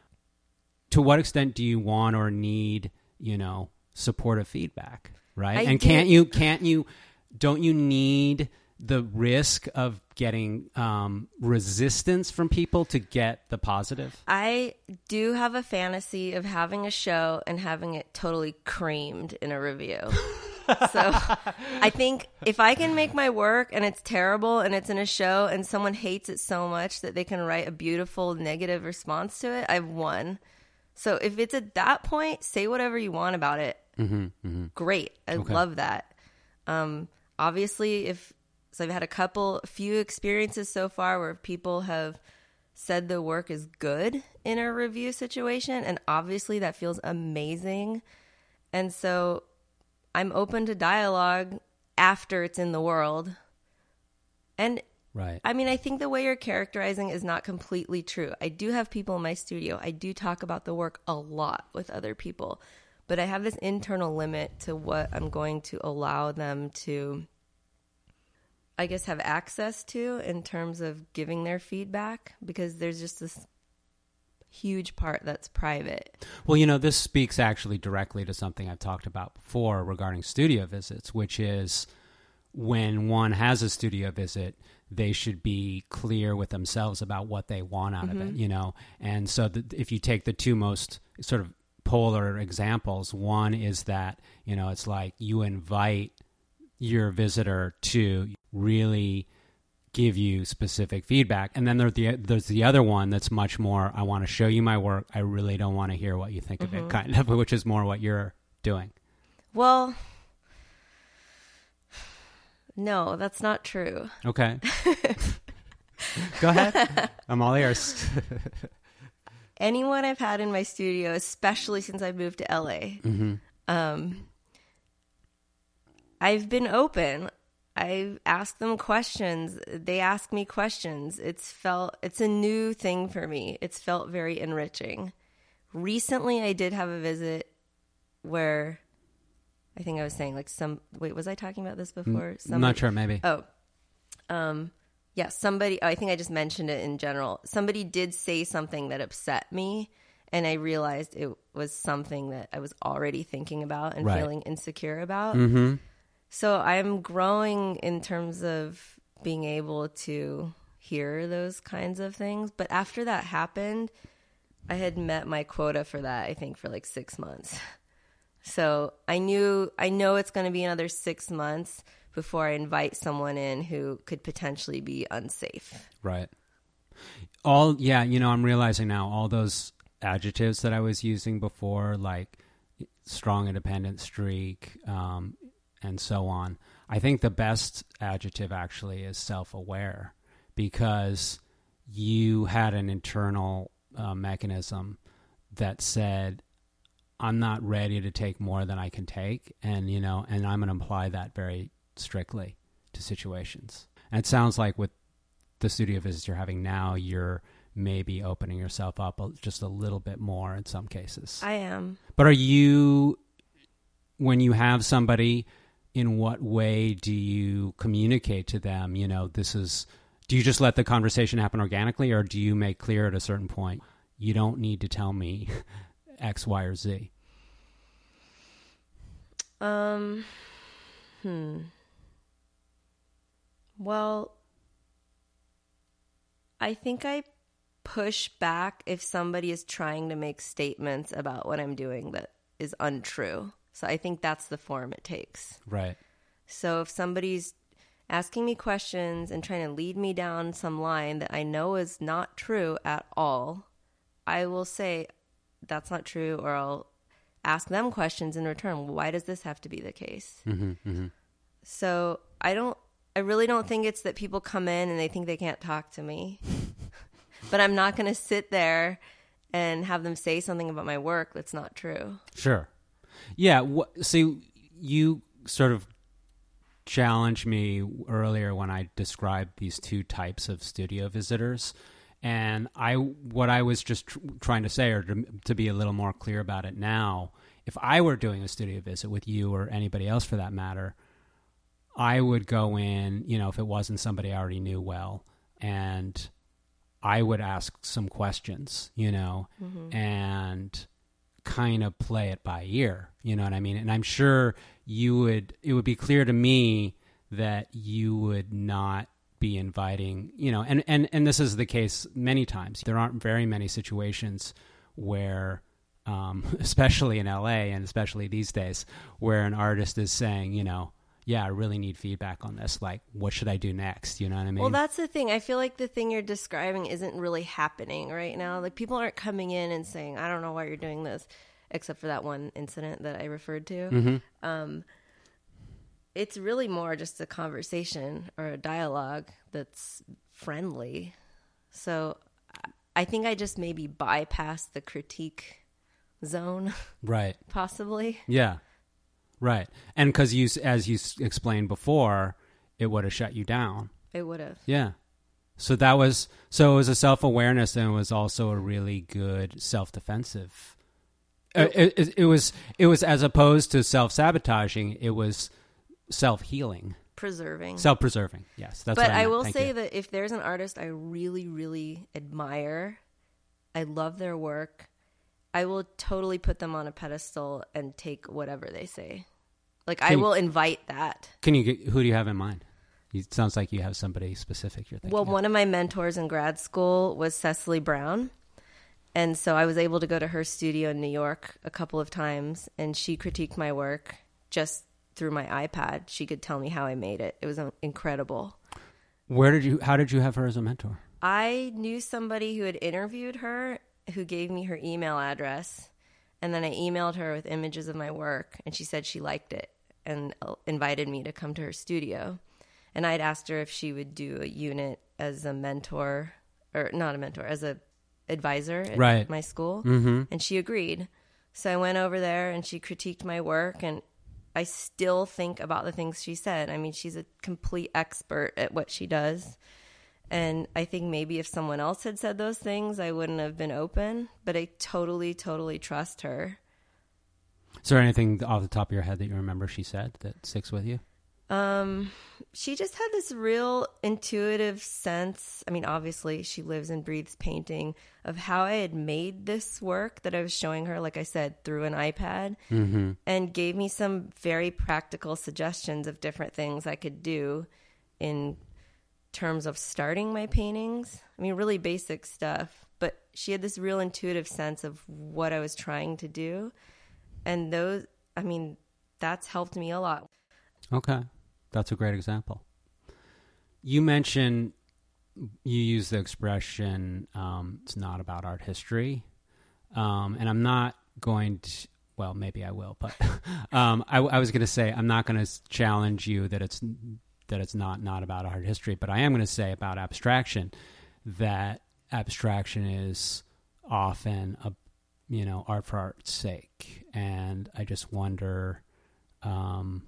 To what extent do you want or need, you know, supportive feedback, right? I and do. can't you, can't you, don't you need the risk of getting um, resistance from people to get the positive? I do have a fantasy of having a show and having it totally creamed in a review. So I think if I can make my work and it's terrible and it's in a show and someone hates it so much that they can write a beautiful negative response to it, I've won. So if it's at that point, say whatever you want about it. Mm-hmm, mm-hmm. Great. I okay. love that. Um, obviously, if so I've had a couple, a few experiences so far where people have said the work is good in a review situation. And obviously that feels amazing. And so I'm open to dialogue after it's in the world. And right. I mean, I think the way you're characterizing is not completely true. I do have people in my studio. I do talk about the work a lot with other people, but I have this internal limit to what I'm going to allow them to, I guess, have access to in terms of giving their feedback, because there's just this huge part that's private. Well, you know, this speaks actually directly to something I've talked about before regarding studio visits, which is when one has a studio visit, they should be clear with themselves about what they want out mm-hmm. of it, you know? And so the, if you take the two most sort of polar examples, one is that, you know, it's like you invite your visitor to really give you specific feedback. And then there's the, there's the other one that's much more, I want to show you my work. I really don't want to hear what you think mm-hmm. of it, kind of, which is more what you're doing. Well, no, that's not true. Okay. Go ahead. I'm all ears. Anyone I've had in my studio, especially since I moved to L A, mm-hmm. um, I've been open. I've asked them questions. They ask me questions. It's felt, it's a new thing for me. It's felt very enriching. Recently, I did have a visit where I think I was saying like some, wait, was I talking about this before? Somebody, I'm not sure, maybe. Oh, um, yeah, somebody, I think I just mentioned it in general. Somebody did say something that upset me, and I realized it was something that I was already thinking about and right. feeling insecure about. Mm-hmm. So I'm growing in terms of being able to hear those kinds of things. But after that happened, I had met my quota for that, I think, for like six months. So I knew, I know it's going to be another six months before I invite someone in who could potentially be unsafe. Right. All, yeah, you know, I'm realizing now all those adjectives that I was using before, like strong independent streak, um, and so on. I think the best adjective actually is self-aware, because you had an internal uh, mechanism that said, I'm not ready to take more than I can take. And, you know, and I'm going to apply that very strictly to situations. And it sounds like with the studio visits you're having now, you're maybe opening yourself up just a little bit more in some cases. I am. But are you, when you have somebody, in what way do you communicate to them, you know, this is, do you just let the conversation happen organically, or do you make clear at a certain point, you don't need to tell me X, Y, or Z? Um, hmm. Well, I think I push back if somebody is trying to make statements about what I'm doing that is untrue. So I think that's the form it takes. Right. So if somebody's asking me questions and trying to lead me down some line that I know is not true at all, I will say that's not true, or I'll ask them questions in return. Why does this have to be the case? Mm-hmm, mm-hmm. So I don't, I really don't think it's that people come in and they think they can't talk to me. But I'm not going to sit there and have them say something about my work that's not true. Sure. Yeah. Wh- see, you sort of challenged me earlier when I described these two types of studio visitors. And I, what I was just tr- trying to say, or to, to be a little more clear about it now, if I were doing a studio visit with you or anybody else for that matter, I would go in, you know, if it wasn't somebody I already knew well, and I would ask some questions, you know, mm-hmm. and kind of play it by ear, you know what I mean? And I'm sure you would, it would be clear to me that you would not be inviting, you know, and, and, and this is the case many times. There aren't very many situations where, um, especially in L A and especially these days, where an artist is saying, you know, yeah, I really need feedback on this. Like, what should I do next? You know what I mean? Well, that's the thing. I feel like the thing you're describing isn't really happening right now. Like, people aren't coming in and saying, I don't know why you're doing this, except for that one incident that I referred to. Mm-hmm. Um, it's really more just a conversation or a dialogue that's friendly. So I think I just maybe bypassed the critique zone. Right. Possibly. Yeah. Right. And because you, as you explained before, it would have shut you down. It would have. Yeah. So that was, so it was a self-awareness, and it was also a really good self-defensive. It, it, it, it was, it was as opposed to self-sabotaging, it was self-healing. Preserving. Self-preserving. Yes. That's but what I, I will Thank say you. that if there's an artist I really, really admire, I love their work, I will totally put them on a pedestal and take whatever they say. Like, can I you, will invite that. Can you get, who do you have in mind? It sounds like you have somebody specific you're thinking Well, of. one of my mentors in grad school was Cecily Brown. And so I was able to go to her studio in New York a couple of times, and she critiqued my work just through my iPad. She could tell me how I made it. It was incredible. Where did you, how did you have her as a mentor? I knew somebody who had interviewed her, who gave me her email address, and then I emailed her with images of my work, and she said she liked it and invited me to come to her studio. And I'd asked her if she would do a unit as a mentor, or not a mentor, as a advisor at right. my school, mm-hmm. and she agreed. So I went over there, and she critiqued my work, and I still think about the things she said. I mean, she's a complete expert at what she does. And I think maybe if someone else had said those things, I wouldn't have been open. But I totally, totally trust her. Is there anything off the top of your head that you remember she said that sticks with you? Um, she just had this real intuitive sense. I mean, obviously, she lives and breathes painting, of how I had made this work that I was showing her, like I said, through an iPad, mm-hmm. and gave me some very practical suggestions of different things I could do in terms of starting my paintings. I mean, really basic stuff, but she had this real intuitive sense of what I was trying to do. And those, I mean, that's helped me a lot. Okay. That's a great example. You mentioned, you use the expression, um, it's not about art history. Um, and I'm not going to, well, maybe I will, but um, I, I was going to say, I'm not going to challenge you that it's that it's not not about art history, but I am going to say about abstraction that abstraction is often a, you know, art for art's sake. And I just wonder, um,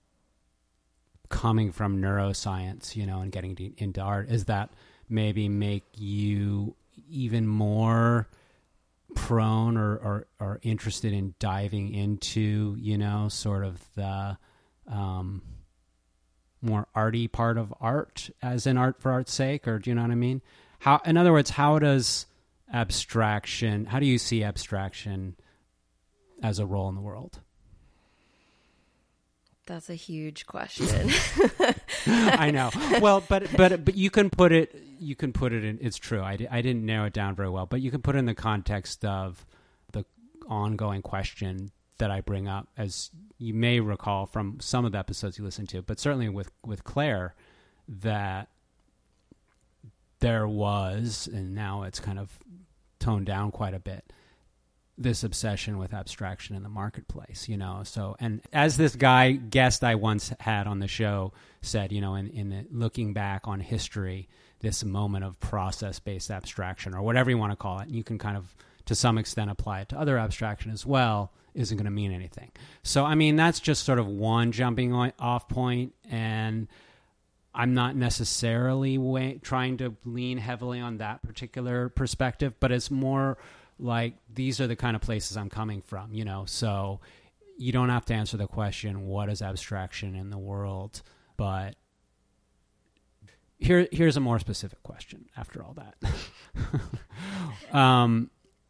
coming from neuroscience, you know, and getting to, into art, is that maybe make you even more prone or, or, or interested in diving into, you know, sort of the um, more arty part of art, as in art for art's sake, or do you know what I mean? How, in other words, how does abstraction, how do you see abstraction as a role in the world? That's a huge question. I know. Well, but but but you can put it. You can put it in. It's true. I, di- I didn't narrow it down very well, but you can put it in the context of the ongoing question that I bring up, as you may recall from some of the episodes you listened to, but certainly with with Claire, that there was, and now it's kind of toned down quite a bit, this obsession with abstraction in the marketplace, you know. So, and as this guy guest I once had on the show said, you know, in, in the, looking back on history, this moment of process-based abstraction, or whatever you want to call it, and you can kind of, to some extent, apply it to other abstraction as well, isn't going to mean anything. So, I mean, that's just sort of one jumping off point, and I'm not necessarily way, trying to lean heavily on that particular perspective, but it's more like these are the kind of places I'm coming from, you know. So you don't have to answer the question, what is abstraction in the world? But here, here's a more specific question after all that. um,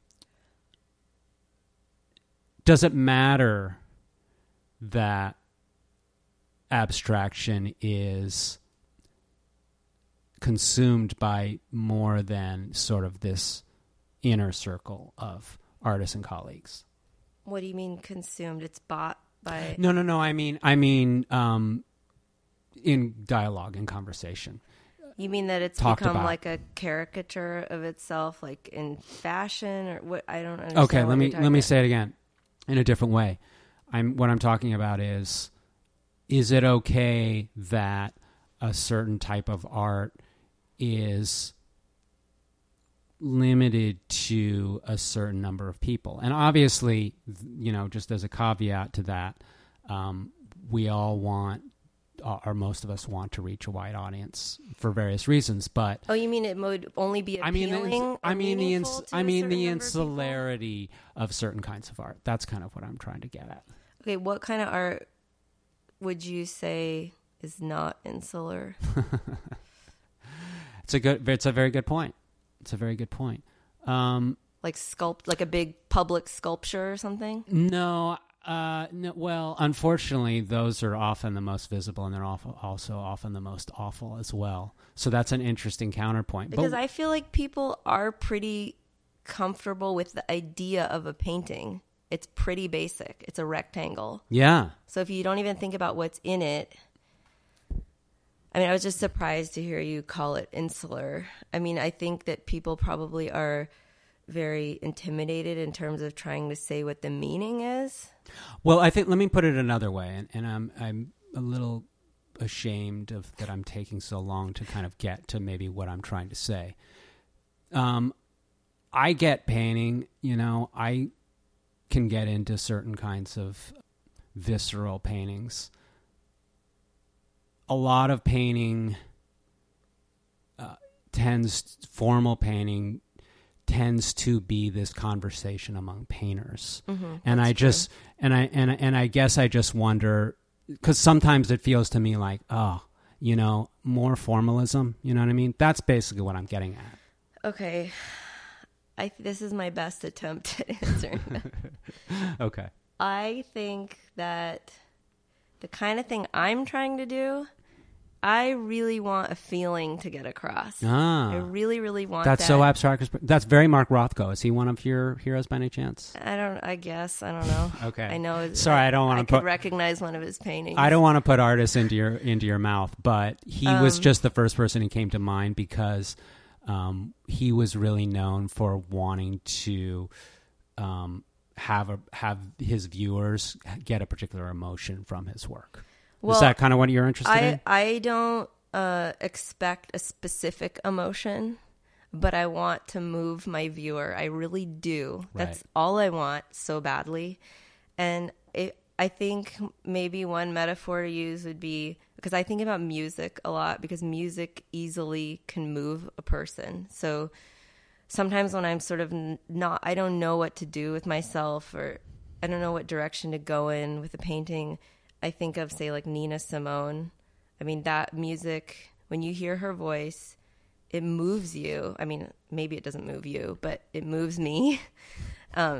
does it matter that abstraction is consumed by more than sort of this inner circle of artists and colleagues? What do you mean consumed? It's bought by... No, no, no. I mean, I mean, um, in dialogue and conversation. You mean that it's Talked become about. like a caricature of itself, like in fashion, or what? I don't understand. Okay, what let me you're let me talking say it again in a different way. I'm what I'm talking about is, is it okay that a certain type of art is limited to a certain number of people? And obviously, you know, just as a caveat to that, um, we all want, or most of us want to reach a wide audience for various reasons. But Oh, you mean it would only be I mean, appealing? the, or I mean the meaningful ins- to I a mean the certain number of people? insularity of certain kinds of art. That's kind of what I'm trying to get at. Okay, what kind of art would you say is not insular? It's a good. It's a very good point. It's a very good point. Um, Like sculpt, like a big public sculpture or something? no, uh, no. Well, unfortunately, those are often the most visible, and they're awful, also often the most awful as well. So that's an interesting counterpoint. Because but, I feel like people are pretty comfortable with the idea of a painting. It's pretty basic. It's a rectangle. yeah, So if you don't even think about what's in it, I mean, I was just surprised to hear you call it insular. I mean, I think that people probably are very intimidated in terms of trying to say what the meaning is. Well, I think let me put it another way, and, and I'm I'm a little ashamed of that I'm taking so long to kind of get to maybe what I'm trying to say. Um, I get painting, you know, I can get into certain kinds of visceral paintings. A lot of painting uh, tends, formal painting tends to be this conversation among painters. Mm-hmm, and I just, true. and I, and, and I guess I just wonder, because sometimes it feels to me like, oh, you know, more formalism, you know what I mean? That's basically what I'm getting at. Okay. I this is my best attempt at answering that. Okay. I think that the kind of thing I'm trying to do, I really want a feeling to get across. Ah. I really, really want That's that. so abstract. That's very Mark Rothko. Is he one of your heroes by any chance? I don't. I guess I don't know. Okay. I know. Sorry, I don't wanna I could put- recognize one of his paintings. I don't want to put artists into your into your mouth, but he was Um, just the first person who came to mind because um, he was really known for wanting to um, have a, have his viewers get a particular emotion from his work. Well, Is that kind of what you're interested I in? I don't uh, expect a specific emotion, but I want to move my viewer. I really do. Right. That's all I want so badly, and it, I think maybe one metaphor to use would be, because I think about music a lot, because music easily can move a person. So sometimes when I'm sort of n- not, I don't know what to do with myself, or I don't know what direction to go in with a painting, I think of, say, like Nina Simone. I mean, that music, when you hear her voice, it moves you. I mean, maybe it doesn't move you, but it moves me. um,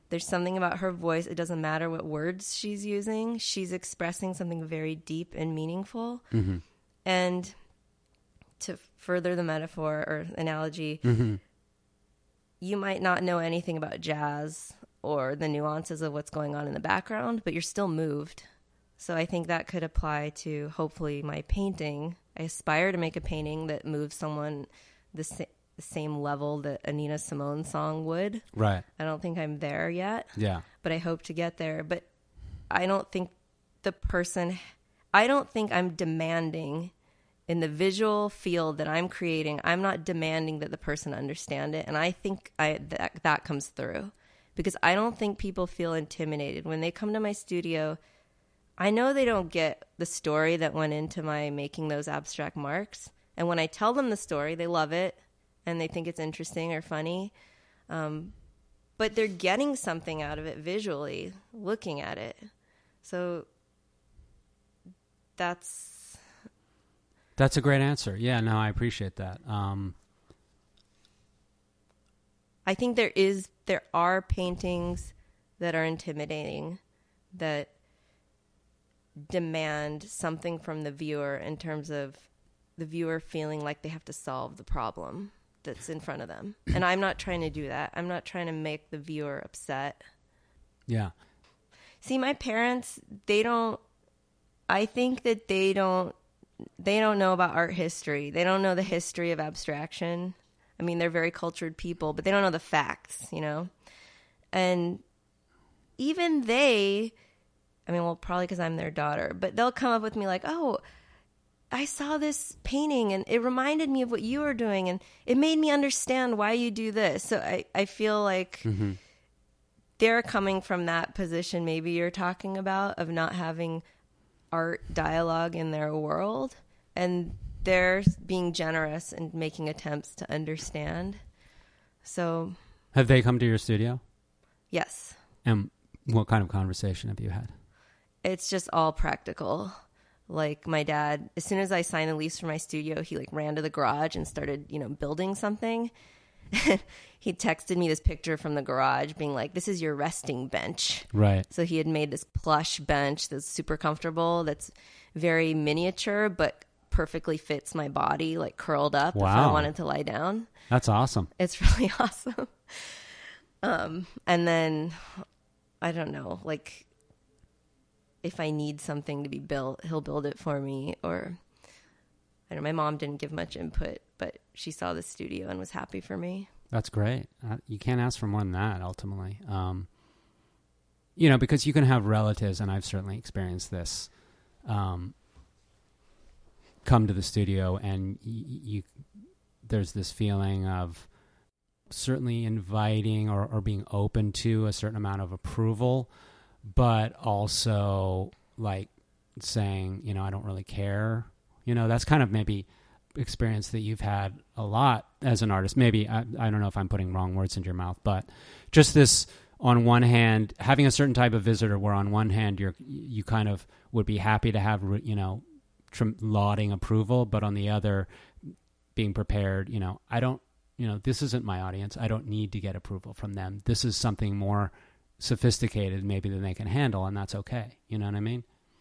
There's something about her voice. It doesn't matter what words she's using. She's expressing something very deep and meaningful. Mm-hmm. And to further the metaphor or analogy, mm-hmm. you might not know anything about jazz or the nuances of what's going on in the background, but you're still moved. So I think that could apply to, hopefully, my painting. I aspire to make a painting that moves someone the same. The same level that a Nina Simone song would. Right. I don't think I'm there yet. Yeah. But I hope to get there. But I don't think the person, I don't think I'm demanding in the visual field that I'm creating, I'm not demanding that the person understand it. And I think I that, that comes through. Because I don't think people feel intimidated. When they come to my studio, I know they don't get the story that went into my making those abstract marks. And when I tell them the story, they love it. And they think it's interesting or funny. Um, but they're getting something out of it visually, looking at it. So that's... That's a great answer. Yeah, no, I appreciate that. Um, I think there is, there are paintings that are intimidating, that demand something from the viewer in terms of the viewer feeling like they have to solve the problem that's in front of them. And I'm not trying to do that. I'm not trying to make the viewer upset. Yeah. See, my parents, they don't, I think that they don't, they don't know about art history. They don't know the history of abstraction. I mean, they're very cultured people, but they don't know the facts, you know? And even they, I mean, well, probably because I'm their daughter, but they'll come up with me like, oh, I saw this painting and it reminded me of what you were doing and it made me understand why you do this. So I, I feel like mm-hmm. they're coming from that position maybe you're talking about of not having art dialogue in their world. And they're being generous and making attempts to understand. So... Have they come to your studio? Yes. And what kind of conversation have you had? It's just all practical. Like my dad, as soon as I signed the lease for my studio, he like ran to the garage and started, you know, building something. He texted me this picture from the garage being like, this is your resting bench. Right. So he had made this plush bench that's super comfortable, that's very miniature, but perfectly fits my body, like curled up wow. if I wanted to lie down. That's awesome. It's really awesome. Um, and then, I don't know, like... if I need something to be built, he'll build it for me. Or, I don't know, my mom didn't give much input, but she saw the studio and was happy for me. That's great. Uh, you can't ask for more than that, ultimately. Um, you know, because you can have relatives, and I've certainly experienced this, um, come to the studio and y- you, there's this feeling of certainly inviting or, or being open to a certain amount of approval, but also like saying, you know, I don't really care. You know, that's kind of maybe experience that you've had a lot as an artist. Maybe, I, I don't know if I'm putting wrong words into your mouth, but just this, on one hand, having a certain type of visitor where on one hand you're, you kind of would be happy to have, you know, tr- lauding approval, but on the other being prepared, you know, I don't, you know, this isn't my audience. I don't need to get approval from them. This is something more sophisticated maybe than they can handle, and that's okay. You know what I mean?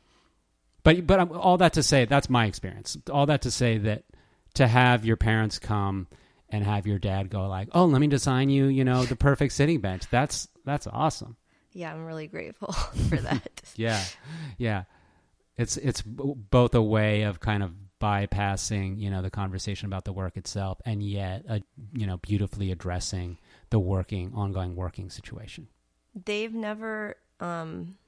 But but all that to say, that's my experience. All that to say that to have your parents come and have your dad go like, oh, let me design you, you know, the perfect sitting bench. That's that's awesome. Yeah, I'm really grateful for that. yeah, yeah. It's it's b- both a way of kind of bypassing, you know, the conversation about the work itself, and yet, uh, you know, beautifully addressing the working, ongoing working situation. They've never, um,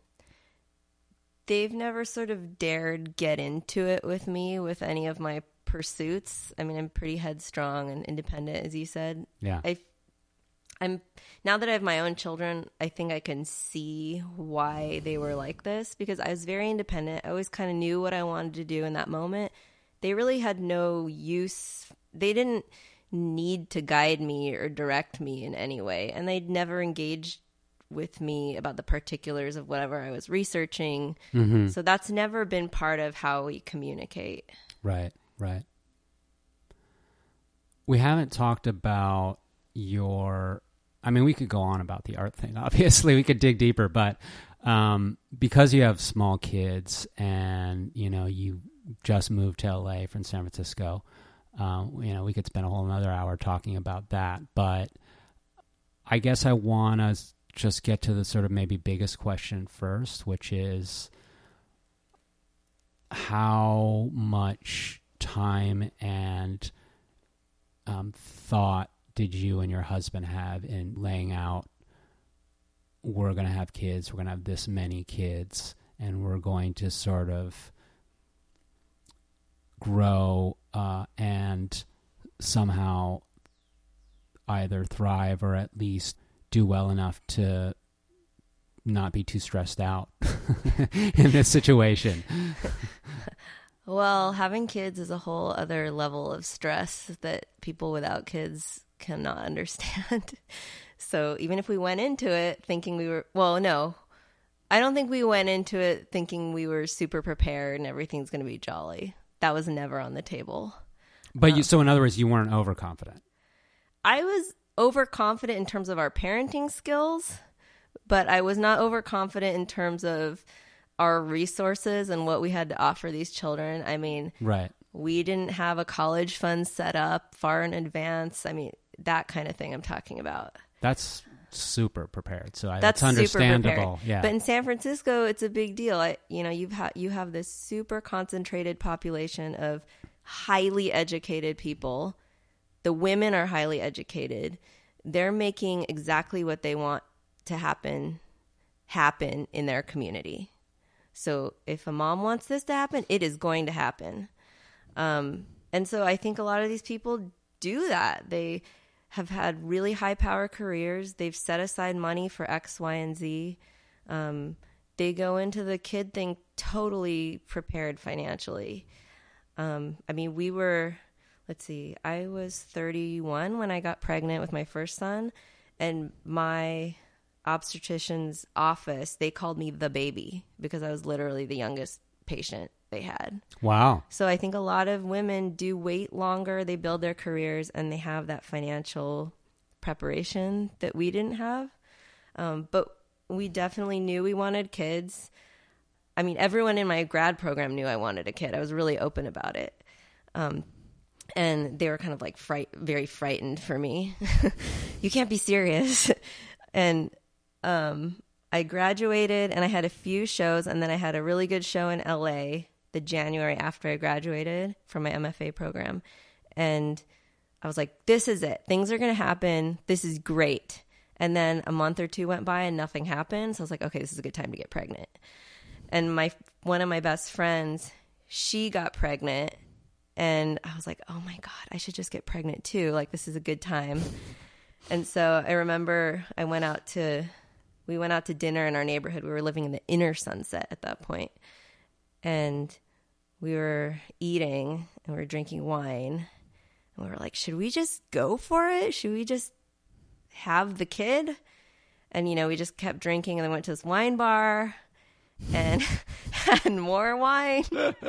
they've never sort of dared get into it with me with any of my pursuits. I mean, I'm pretty headstrong and independent, as you said. Yeah. I, I'm now that I have my own children, I think I can see why they were like this, because I was very independent. I always kind of knew what I wanted to do in that moment. They really had no use. They didn't need to guide me or direct me in any way. And they'd never engaged with me about the particulars of whatever I was researching. Mm-hmm. So that's never been part of how we communicate. Right, right. We haven't talked about your I mean, we could go on about the art thing. Obviously, we could dig deeper, but um, because you have small kids and, you know, you just moved to L A from San Francisco, um, you know, we could spend a whole another hour talking about that. But I guess I want to just get to the sort of maybe biggest question first, which is how much time and um, thought did you and your husband have in laying out, we're going to have kids, we're going to have this many kids, and we're going to sort of grow uh, and somehow either thrive or at least do well enough to not be too stressed out in this situation? Well, having kids is a whole other level of stress that people without kids cannot understand. So even if we went into it thinking we were, well, no, I don't think we went into it thinking we were super prepared and everything's going to be jolly. That was never on the table. But um, you, so in other words, you weren't overconfident. I was overconfident in terms of our parenting skills, but I was not overconfident in terms of our resources and what we had to offer these children. I mean, right. We didn't have a college fund set up far in advance. I mean, that kind of thing I'm talking about. That's super prepared. So I, that's that's understandable. Yeah. But in San Francisco, it's a big deal. I, you know, you've ha- you have this super concentrated population of highly educated people. The women are highly educated. They're making exactly what they want to happen happen in their community. So if a mom wants this to happen, it is going to happen. Um, and so I think a lot of these people do that. They have had really high power careers. They've set aside money for X, Y, and Z. Um, they go into the kid thing totally prepared financially. Um, I mean, we were, let's see, I was thirty-one when I got pregnant with my first son, and my obstetrician's office, they called me the baby because I was literally the youngest patient they had. Wow. So I think a lot of women do wait longer, they build their careers, and they have that financial preparation that we didn't have. Um, but we definitely knew we wanted kids. I mean, everyone in my grad program knew I wanted a kid. I was really open about it. Um, and they were kind of like fright, very frightened for me. You can't be serious. And um, I graduated and I had a few shows, and then I had a really good show in L A the January after I graduated from my M F A program. And I was like, this is it. Things are going to happen. This is great. And then a month or two went by and nothing happened. So I was like, okay, this is a good time to get pregnant. And my one of my best friends, she got pregnant. And I was like, oh my God, I should just get pregnant too. Like, this is a good time. And so I remember I went out to, we went out to dinner in our neighborhood. We were living in the inner Sunset at that point. And we were eating and we were drinking wine. And we were like, should we just go for it? Should we just have the kid? And, you know, we just kept drinking and then went to this wine bar and had more wine.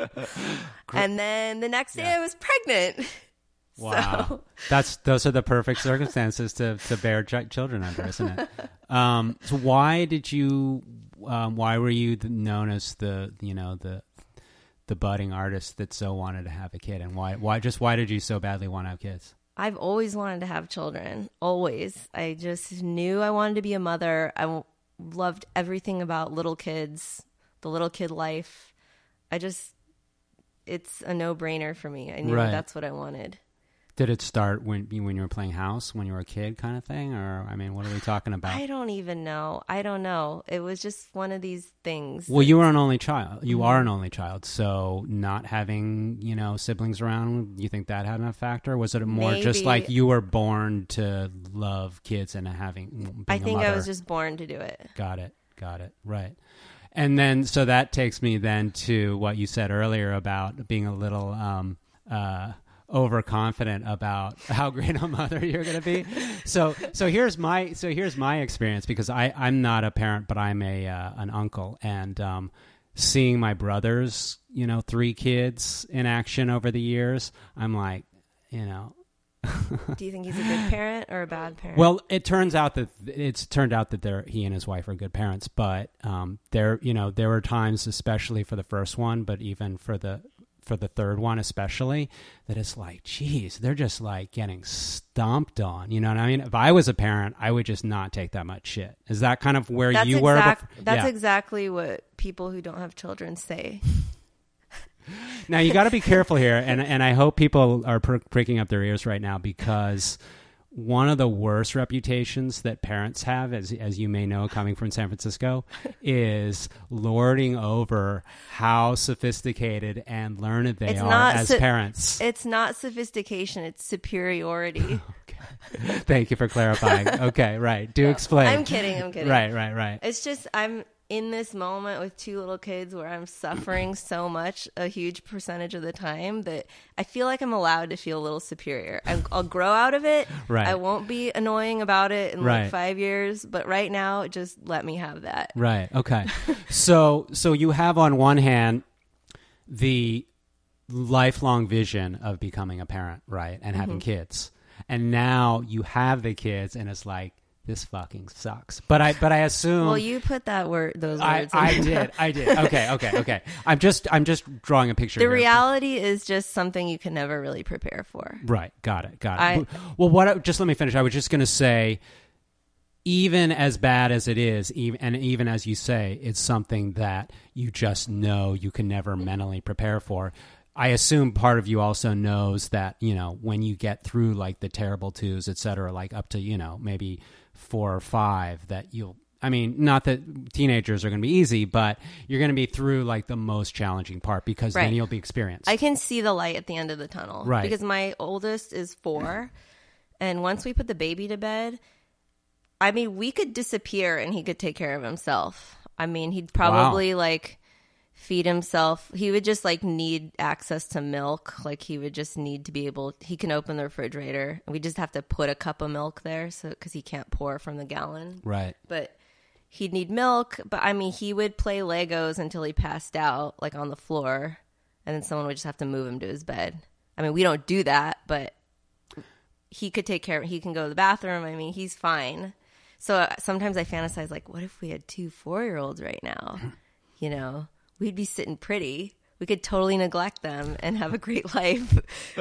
And then the next day yeah. I was pregnant. Wow. So. That's, those are the perfect circumstances to, to bear ch- children under, isn't it? Um, so why did you, um, why were you known as the, you know, the, the budding artist that so wanted to have a kid? And why, why, just why did you so badly want to have kids? I've always wanted to have children. Always. I just knew I wanted to be a mother. I w- loved everything about little kids, the little kid life. I just, it's a no-brainer for me. I knew right. that's what I wanted. Did it start when when you were playing house, when you were a kid kind of thing? Or, I mean, what are we talking about? I don't even know. I don't know. It was just one of these things. Well, you were an only child. You mm-hmm. are an only child. So not having, you know, siblings around, you think that had a factor? Was it more Maybe. Just like you were born to love kids and having being I think a mother? I was just born to do it. Got it. Got it. Right. And then, so that takes me then to what you said earlier about being a little... Um, uh, overconfident about how great a mother you're going to be. So, so here's my, so here's my experience, because I, I'm not a parent, but I'm a, uh, an uncle, and, um, seeing my brother's, you know, three kids in action over the years, I'm like, you know, Do you think he's a good parent or a bad parent? Well, it turns out that it's turned out that they're he and his wife are good parents, but um, there you know there were times, especially for the first one, but even for the for the third one especially, that it's like, geez, they're just like getting stomped on. You know what I mean? If I was a parent, I would just not take that much shit. Is that kind of where that's you exact, were? Before? That's yeah. exactly what people who don't have children say. Now, you got to be careful here, and and I hope people are pr- pricking up their ears right now, because one of the worst reputations that parents have, as as you may know, coming from San Francisco, is lording over how sophisticated and learned they It's are not as so- parents. It's not sophistication, it's superiority. Okay. Thank you for clarifying. Okay, right. Do explain. I'm kidding, I'm kidding. Right, right, right. It's just I'm in this moment with two little kids where I'm suffering so much a huge percentage of the time that I feel like I'm allowed to feel a little superior. I'm, I'll grow out of it. Right. I won't be annoying about it in Right. like five years. But right now, just let me have that. Right. Okay. so so you have on one hand the lifelong vision of becoming a parent, right, and having Mm-hmm. kids, and now you have the kids, and it's like, this fucking sucks. But I but I assume Well, you put that word, those I, words. I in. did. I did. Okay. Okay. Okay. I'm just I'm just drawing a picture. The here. reality is just something you can never really prepare for. Right. Got it. Got it. I- well, what? I- Just let me finish. I was just going to say, even as bad as it is, even, and even as you say, it's something that you just know you can never mentally prepare for. I assume part of you also knows that, you know, when you get through like the terrible twos, et cetera, like up to, you know, maybe four or five, that you'll, I mean, not that teenagers are going to be easy, but you're going to be through like the most challenging part, because Right. then you'll be experienced. I can see the light at the end of the tunnel. Right. Because my oldest is four. And once we put the baby to bed, I mean, we could disappear and he could take care of himself. I mean, he'd probably like feed himself. He would just like need access to milk. Like he would just need to be able, he can open the refrigerator. We just have to put a cup of milk there, so because he can't pour from the gallon. Right. But he'd need milk. But I mean, he would play Legos until he passed out, like on the floor. And then someone would just have to move him to his bed. I mean, we don't do that, but he could take care of, he can go to the bathroom. I mean, he's fine. So uh, sometimes I fantasize, like, what if we had two four-year-olds right now? You know, we'd be sitting pretty. We could totally neglect them and have a great life.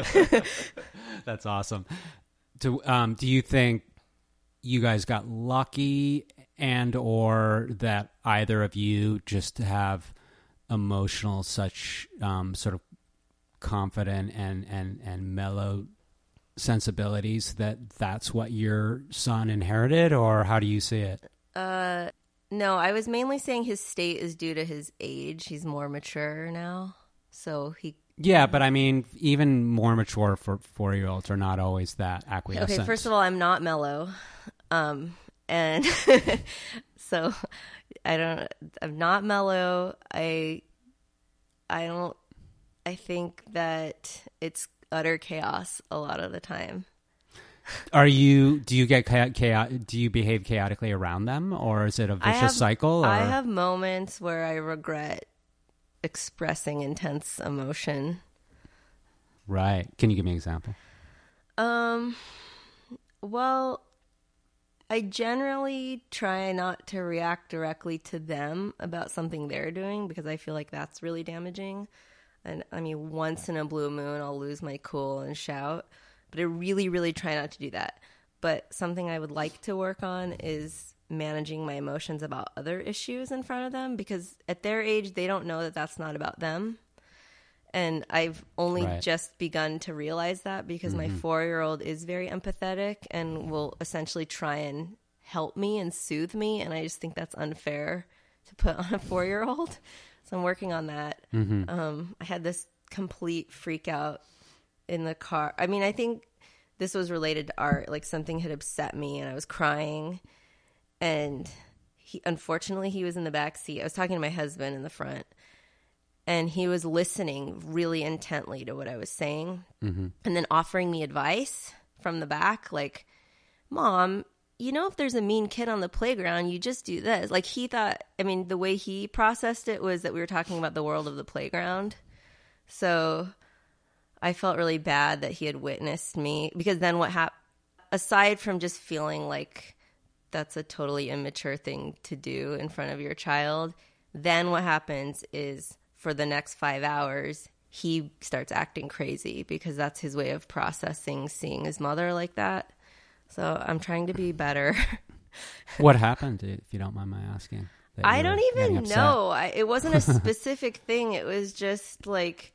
That's awesome. Do um do you think you guys got lucky, and or that either of you just have emotional such um sort of confident and and and mellow sensibilities that that's what your son inherited, or how do you see it? Uh, no, I was mainly saying his state is due to his age. He's more mature now. So he... Yeah, but I mean, even more mature for four-year-olds are not always that acquiescent. Okay, first of all, I'm not mellow. Um, and so I don't, I'm not mellow. I, I don't, I think that it's utter chaos a lot of the time. Are you, do you get chaotic, do you behave chaotically around them, or is it a I vicious have, cycle? Or? I have moments where I regret expressing intense emotion. Right. Can you give me an example? Um, well, I generally try not to react directly to them about something they're doing, because I feel like that's really damaging. And I mean, once in a blue moon, I'll lose my cool and shout, but I really, really try not to do that. But something I would like to work on is managing my emotions about other issues in front of them, because at their age, they don't know that that's not about them. And I've only Right. just begun to realize that, because Mm-hmm. my four-year-old is very empathetic and will essentially try and help me and soothe me. And I just think that's unfair to put on a four-year-old. So I'm working on that. Mm-hmm. Um, I had this complete freak out in the car. I mean, I think this was related to art. Like, something had upset me and I was crying. And he, unfortunately, he was in the back seat. I was talking to my husband in the front. And he was listening really intently to what I was saying. Mm-hmm. And then offering me advice from the back. Like, Mom, you know, if there's a mean kid on the playground, you just do this. Like, he thought, I mean, the way he processed it was that we were talking about the world of the playground. So I felt really bad that he had witnessed me, because then what happened, aside from just feeling like that's a totally immature thing to do in front of your child, then what happens is for the next five hours, he starts acting crazy because that's his way of processing seeing his mother like that. So I'm trying to be better. What happened, if you don't mind my asking? I don't even know. I, it wasn't a specific thing. It was just like,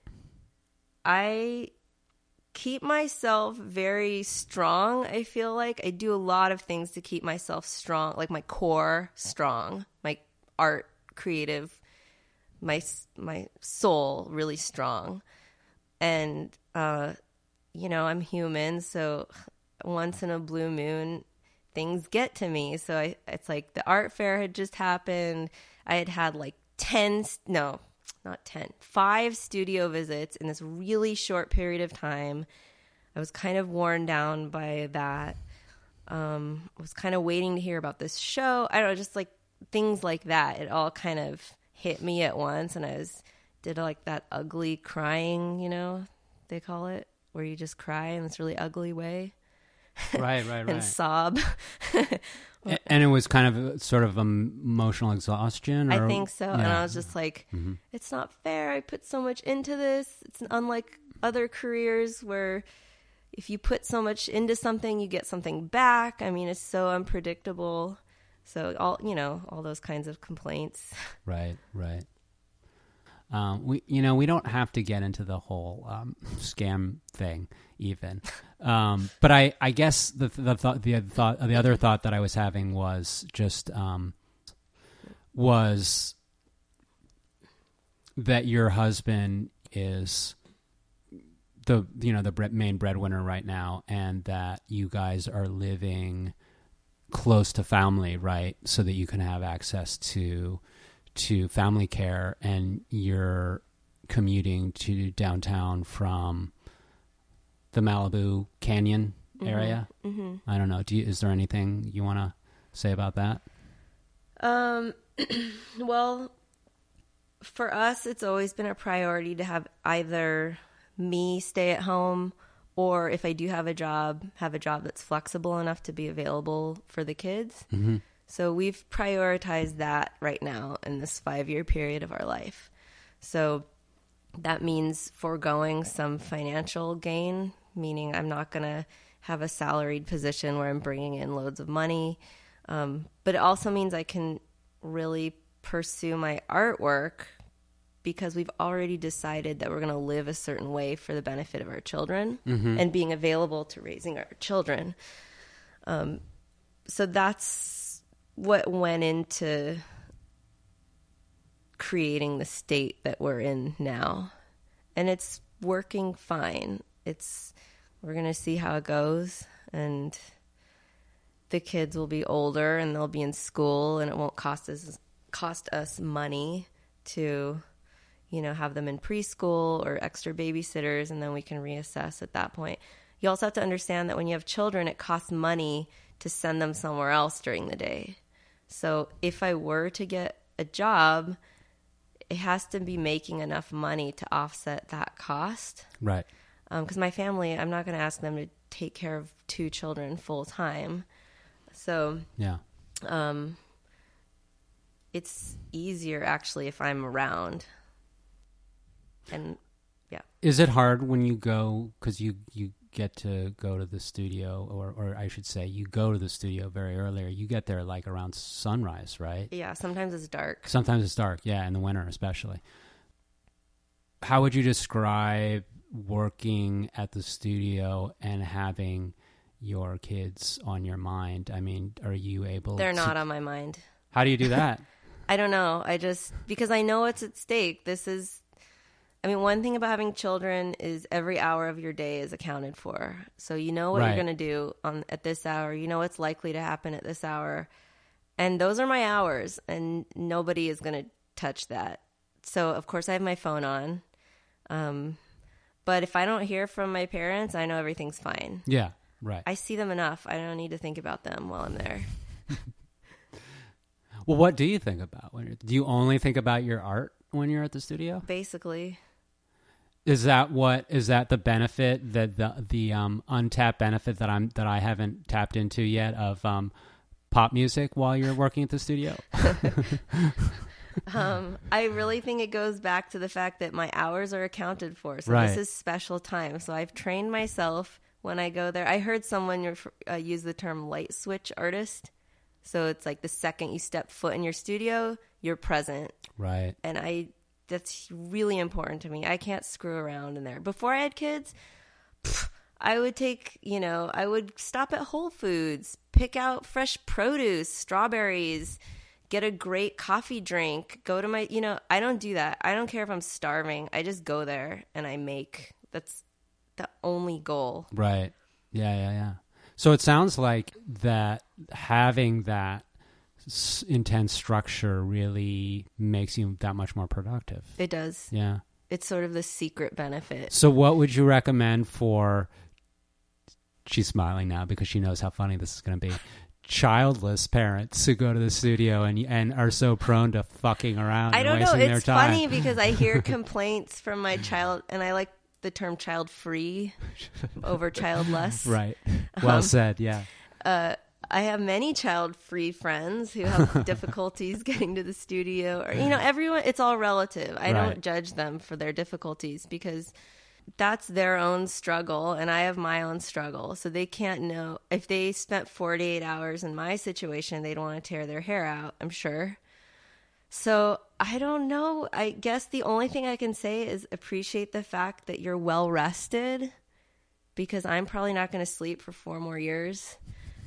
I keep myself very strong. I feel like I do a lot of things to keep myself strong, like my core strong, my art, creative, my my soul really strong. And uh, you know, I'm human, so once in a blue moon, things get to me. So I, it's like the art fair had just happened. I had had like ten, no, not ten, five studio visits in this really short period of time. I was kind of worn down by that. Um, I was kind of waiting to hear about this show. I don't know, just like things like that. It all kind of hit me at once, and I was did like that ugly crying, you know, they call it, where you just cry in this really ugly way. Right, right, right. And sob. and, and it was kind of a, sort of emotional exhaustion? Or, I think so. Yeah. And I was just like, mm-hmm. It's not fair. I put so much into this. It's unlike other careers where if you put so much into something, you get something back. I mean, it's so unpredictable. So all, you know, all those kinds of complaints. Right, right. Um, we, you know, we don't have to get into the whole um, scam thing, even. Um, but I, I guess the the thought, the thought, the other thought that I was having was just um, was that your husband is the you know the main breadwinner right now, and that you guys are living close to family, right? So that you can have access to. to family care, and you're commuting to downtown from the Malibu Canyon area. Mm-hmm. Mm-hmm. I don't know. Do you, is there anything you want to say about that? Um, well, for us, it's always been a priority to have either me stay at home, or if I do have a job, have a job that's flexible enough to be available for the kids. Mm-hmm. So we've prioritized that right now in this five-year period of our life. So that means foregoing some financial gain, meaning I'm not going to have a salaried position where I'm bringing in loads of money. Um, but it also means I can really pursue my artwork because we've already decided that we're going to live a certain way for the benefit of our children mm-hmm. and being available to raising our children. Um, so that's what went into creating the state that we're in now. And it's working fine. It's, we're going to see how it goes. And the kids will be older and they'll be in school, and it won't cost us, cost us money to, you know, have them in preschool or extra babysitters. And then we can reassess at that point. You also have to understand that when you have children, it costs money to send them somewhere else during the day. So if I were to get a job, it has to be making enough money to offset that cost. Right. Because um, my family, I'm not going to ask them to take care of two children full time. So yeah, um, it's easier actually if I'm around. And yeah. Is it hard when you go, because you, you get to go to the studio, or, or I should say you go to the studio very early, or you get there like around sunrise, right? Yeah, sometimes it's dark. Sometimes it's dark, yeah, in the winter especially. How would you describe working at the studio and having your kids on your mind? I mean, are you able They're to... not on my mind. How do you do that? I don't know. I just, because I know it's at stake. This is, I mean, one thing about having children is every hour of your day is accounted for. So you know what right. you're going to do on at this hour. You know what's likely to happen at this hour. And those are my hours, and nobody is going to touch that. So, of course, I have my phone on. Um, but if I don't hear from my parents, I know everything's fine. Yeah, right. I see them enough. I don't need to think about them while I'm there. Well, what do you think about? When you're, do you only think about your art when you're at the studio? Basically. Is that what is that the benefit that the the um, untapped benefit that I'm that I haven't tapped into yet of um, pop music while you're working at the studio? um, I really think it goes back to the fact that my hours are accounted for. So Right. this is special time. So I've trained myself when I go there. I heard someone uh, use the term light switch artist. So it's like the second you step foot in your studio, you're present. Right. And I that's really important to me. I can't screw around in there. Before I had kids, pff, I would take, you know, I would stop at Whole Foods, pick out fresh produce, strawberries, get a great coffee drink, go to my, you know, I don't do that. I don't care if I'm starving. I just go there and I make. That's the only goal. Right. Yeah, yeah, yeah. So it sounds like that having that s- intense structure really makes you that much more productive. It does. Yeah. It's sort of the secret benefit. So what would you recommend for, she's smiling now because she knows how funny this is going to be, childless parents who go to the studio and and are so prone to fucking around I and don't know. wasting It's their time? funny because I hear complaints from my child, and I like the term child free over childless. Right. Well Um, said, yeah. Uh, I have many child free friends who have difficulties getting to the studio, or, you know, everyone, it's all relative. I Right. don't judge them for their difficulties because that's their own struggle and I have my own struggle. So they can't know if they spent forty-eight hours in my situation, they'd want to tear their hair out, I'm sure. So I don't know. I guess the only thing I can say is appreciate the fact that you're well rested, because I'm probably not going to sleep for four more years.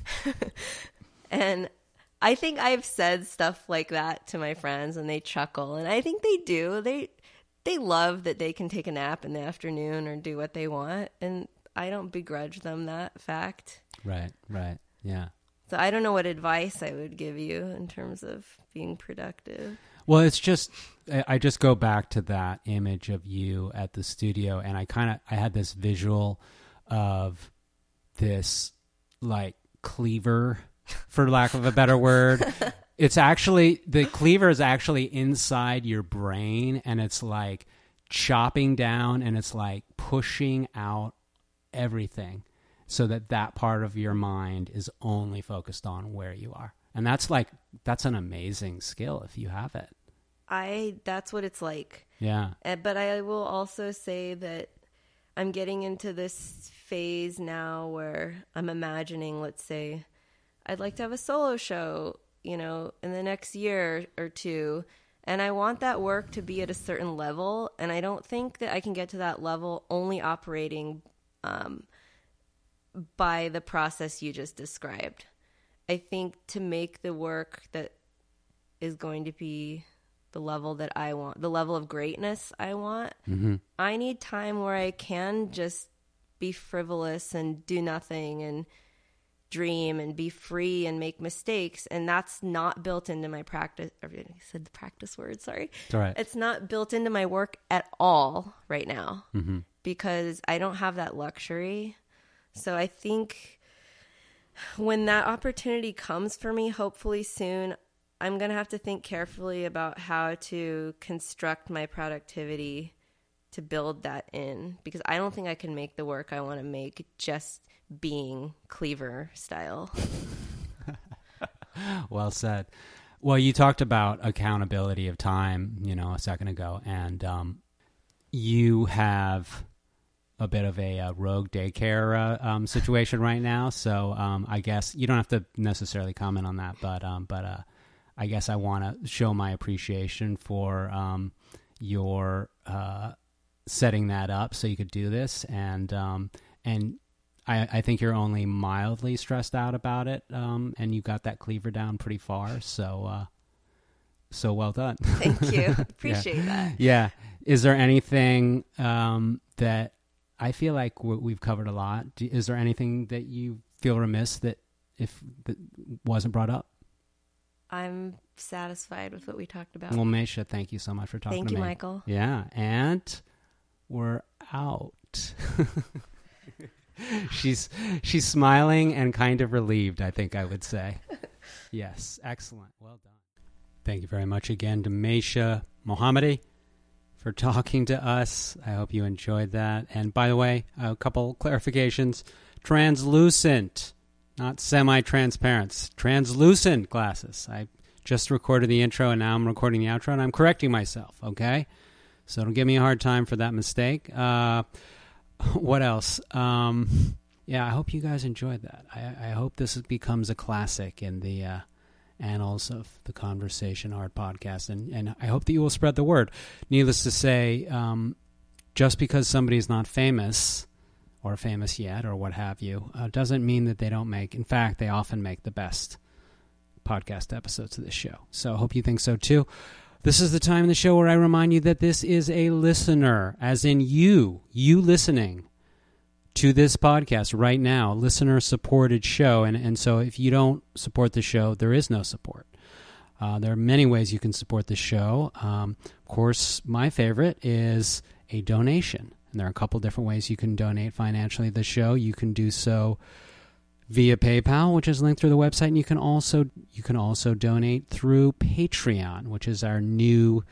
And I think I've said stuff like that to my friends and they chuckle, and I think they do. They they love that they can take a nap in the afternoon or do what they want, and I don't begrudge them that fact. Right, right. Yeah. So I don't know what advice I would give you in terms of being productive. Well, it's just, I I just go back to that image of you at the studio, and I kind of, I had this visual of this, like, cleaver, for lack of a better word. It's actually, the cleaver is actually inside your brain, and it's like chopping down, and it's like pushing out everything so that that part of your mind is only focused on where you are. And that's like, that's an amazing skill if you have it. I that's what it's like. Yeah. Uh, But I will also say that I'm getting into this phase now where I'm imagining, let's say, I'd like to have a solo show, you know, in the next year or two. And I want that work to be at a certain level. And I don't think that I can get to that level only operating um, by the process you just described. I think to make the work that is going to be the level that I want, the level of greatness I want, Mm-hmm. I need time where I can just be frivolous and do nothing and dream and be free and make mistakes. And that's not built into my practice. I said the practice word, sorry. It's all right. It's not built into my work at all right now, Mm-hmm. because I don't have that luxury. So I think when that opportunity comes for me, hopefully soon, I'm going to have to think carefully about how to construct my productivity to build that in, because I don't think I can make the work I want to make just being Cleaver style. Well said. Well, you talked about accountability of time, you know, a second ago, and um, you have a bit of a, uh rogue daycare uh, um, situation right now. So um, I guess you don't have to necessarily comment on that, but um, but uh, I guess I want to show my appreciation for um, your uh, setting that up so you could do this, and um, and I, I think you're only mildly stressed out about it, um, and you got that cleaver down pretty far. So uh, so well done. Thank you. Appreciate yeah. that. Yeah. Is there anything um, that I feel like we've covered a lot? Do, is there anything that you feel remiss that if that wasn't brought up? I'm satisfied with what we talked about. Well, Meisha, thank you so much for talking Thank to you, me. Michael. Yeah, and we're out. she's she's smiling and kind of relieved, I think I would say. Yes, excellent. Well done. Thank you very much again to Meisha Mohammadi for talking to us. I hope you enjoyed that. And by the way, a couple clarifications. Translucent, not semi-transparent. Translucent glasses. I just recorded the intro, and now I'm recording the outro, and I'm correcting myself, okay? So don't give me a hard time for that mistake. Uh, what else? Um, yeah, I hope you guys enjoyed that. I, I hope this becomes a classic in the uh, annals of the Conversation Art Podcast, and, and I hope that you will spread the word. Needless to say, um, just because somebody's not famous or famous yet or what have you, uh, doesn't mean that they don't make, in fact, they often make the best podcast episodes of this show. So I hope you think so too. This is the time in the show where I remind you that this is a listener, as in you, you listening to this podcast right now, listener-supported show. And, and so if you don't support the show, there is no support. Uh, there are many ways you can support the show. Um, of course, my favorite is a donation. And there are a couple different ways you can donate financially to the show. You can do so via PayPal, which is linked through the website, and you can also you can also donate through Patreon, which is our new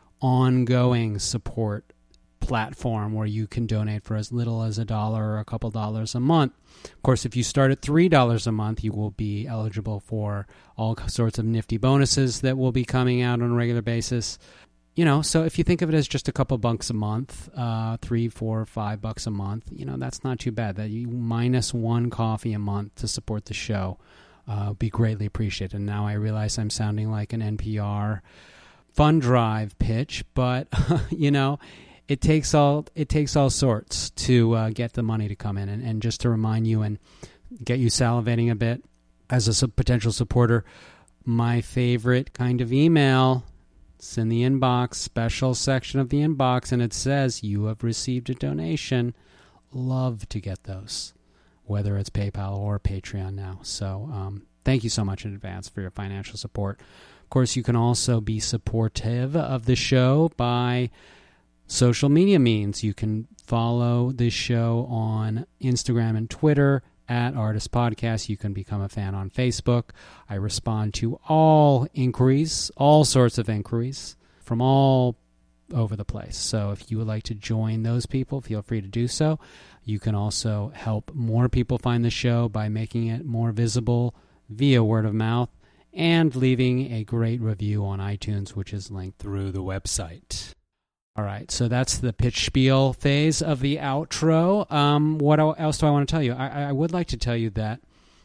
ongoing support platform where you can donate for as little as a dollar or a couple dollars a month. Of course, if you start at three dollars a month, you will be eligible for all sorts of nifty bonuses that will be coming out on a regular basis. You know, so if you think of it as just a couple bucks a month, uh, three, four, five bucks a month, you know, that's not too bad. That you minus one coffee a month to support the show uh, would be greatly appreciated. And now I realize I'm sounding like an N P R fund drive pitch, but you know, it takes all it takes all sorts to uh, get the money to come in. And, and just to remind you and get you salivating a bit as a sub- potential supporter, my favorite kind of email. It's in the inbox, special section of the inbox, and it says, you have received a donation. Love to get those, whether it's PayPal or Patreon now. So um, thank you so much in advance for your financial support. Of course, you can also be supportive of the show by social media means. You can follow the show on Instagram and Twitter, at Artist Podcast. You can become a fan on Facebook. I respond to all inquiries, all sorts of inquiries from all over the place. So if you would like to join those people, feel free to do so. You can also help more people find the show by making it more visible via word of mouth and leaving a great review on iTunes, which is linked through the website. All right, so that's the pitch spiel phase of the outro. Um, what else do I want to tell you? I, I would like to tell you that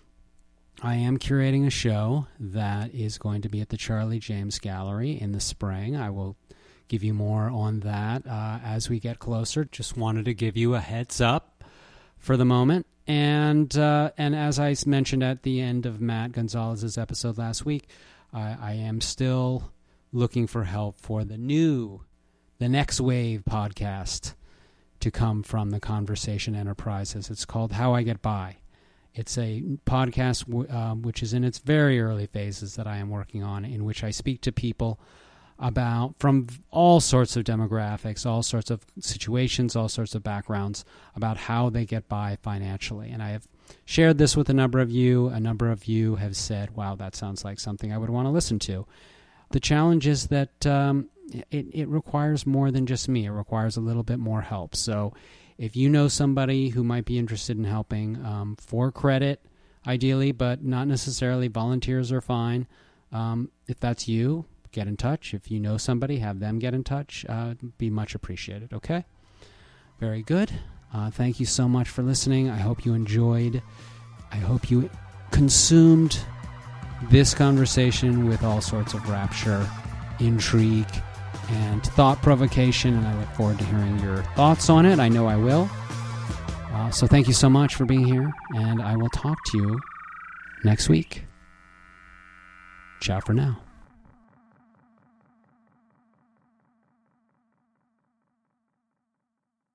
I am curating a show that is going to be at the Charlie James Gallery in the spring. I will give you more on that uh, as we get closer. Just wanted to give you a heads up for the moment. And uh, and as I mentioned at the end of Matt Gonzalez's episode last week, I, I am still looking for help for the new The Next Wave podcast to come from the Conversation Enterprises. It's called How I Get By. It's a podcast w- uh, which is in its very early phases that I am working on, in which I speak to people about from all sorts of demographics, all sorts of situations, all sorts of backgrounds, about how they get by financially. And I have shared this with a number of you. A number of you have said, wow, that sounds like something I would want to listen to. The challenge is that um, it, it requires more than just me. It requires a little bit more help. So if you know somebody who might be interested in helping um, for credit, ideally, but not necessarily, volunteers are fine. Um, if that's you, get in touch. If you know somebody, have them get in touch. Uh, be much appreciated, okay? Very good. Uh, thank you so much for listening. I hope you enjoyed. I hope you consumed this conversation with all sorts of rapture, intrigue, and thought provocation, and I look forward to hearing your thoughts on it. I know I will. Uh, so thank you so much for being here, and I will talk to you next week. Ciao for now.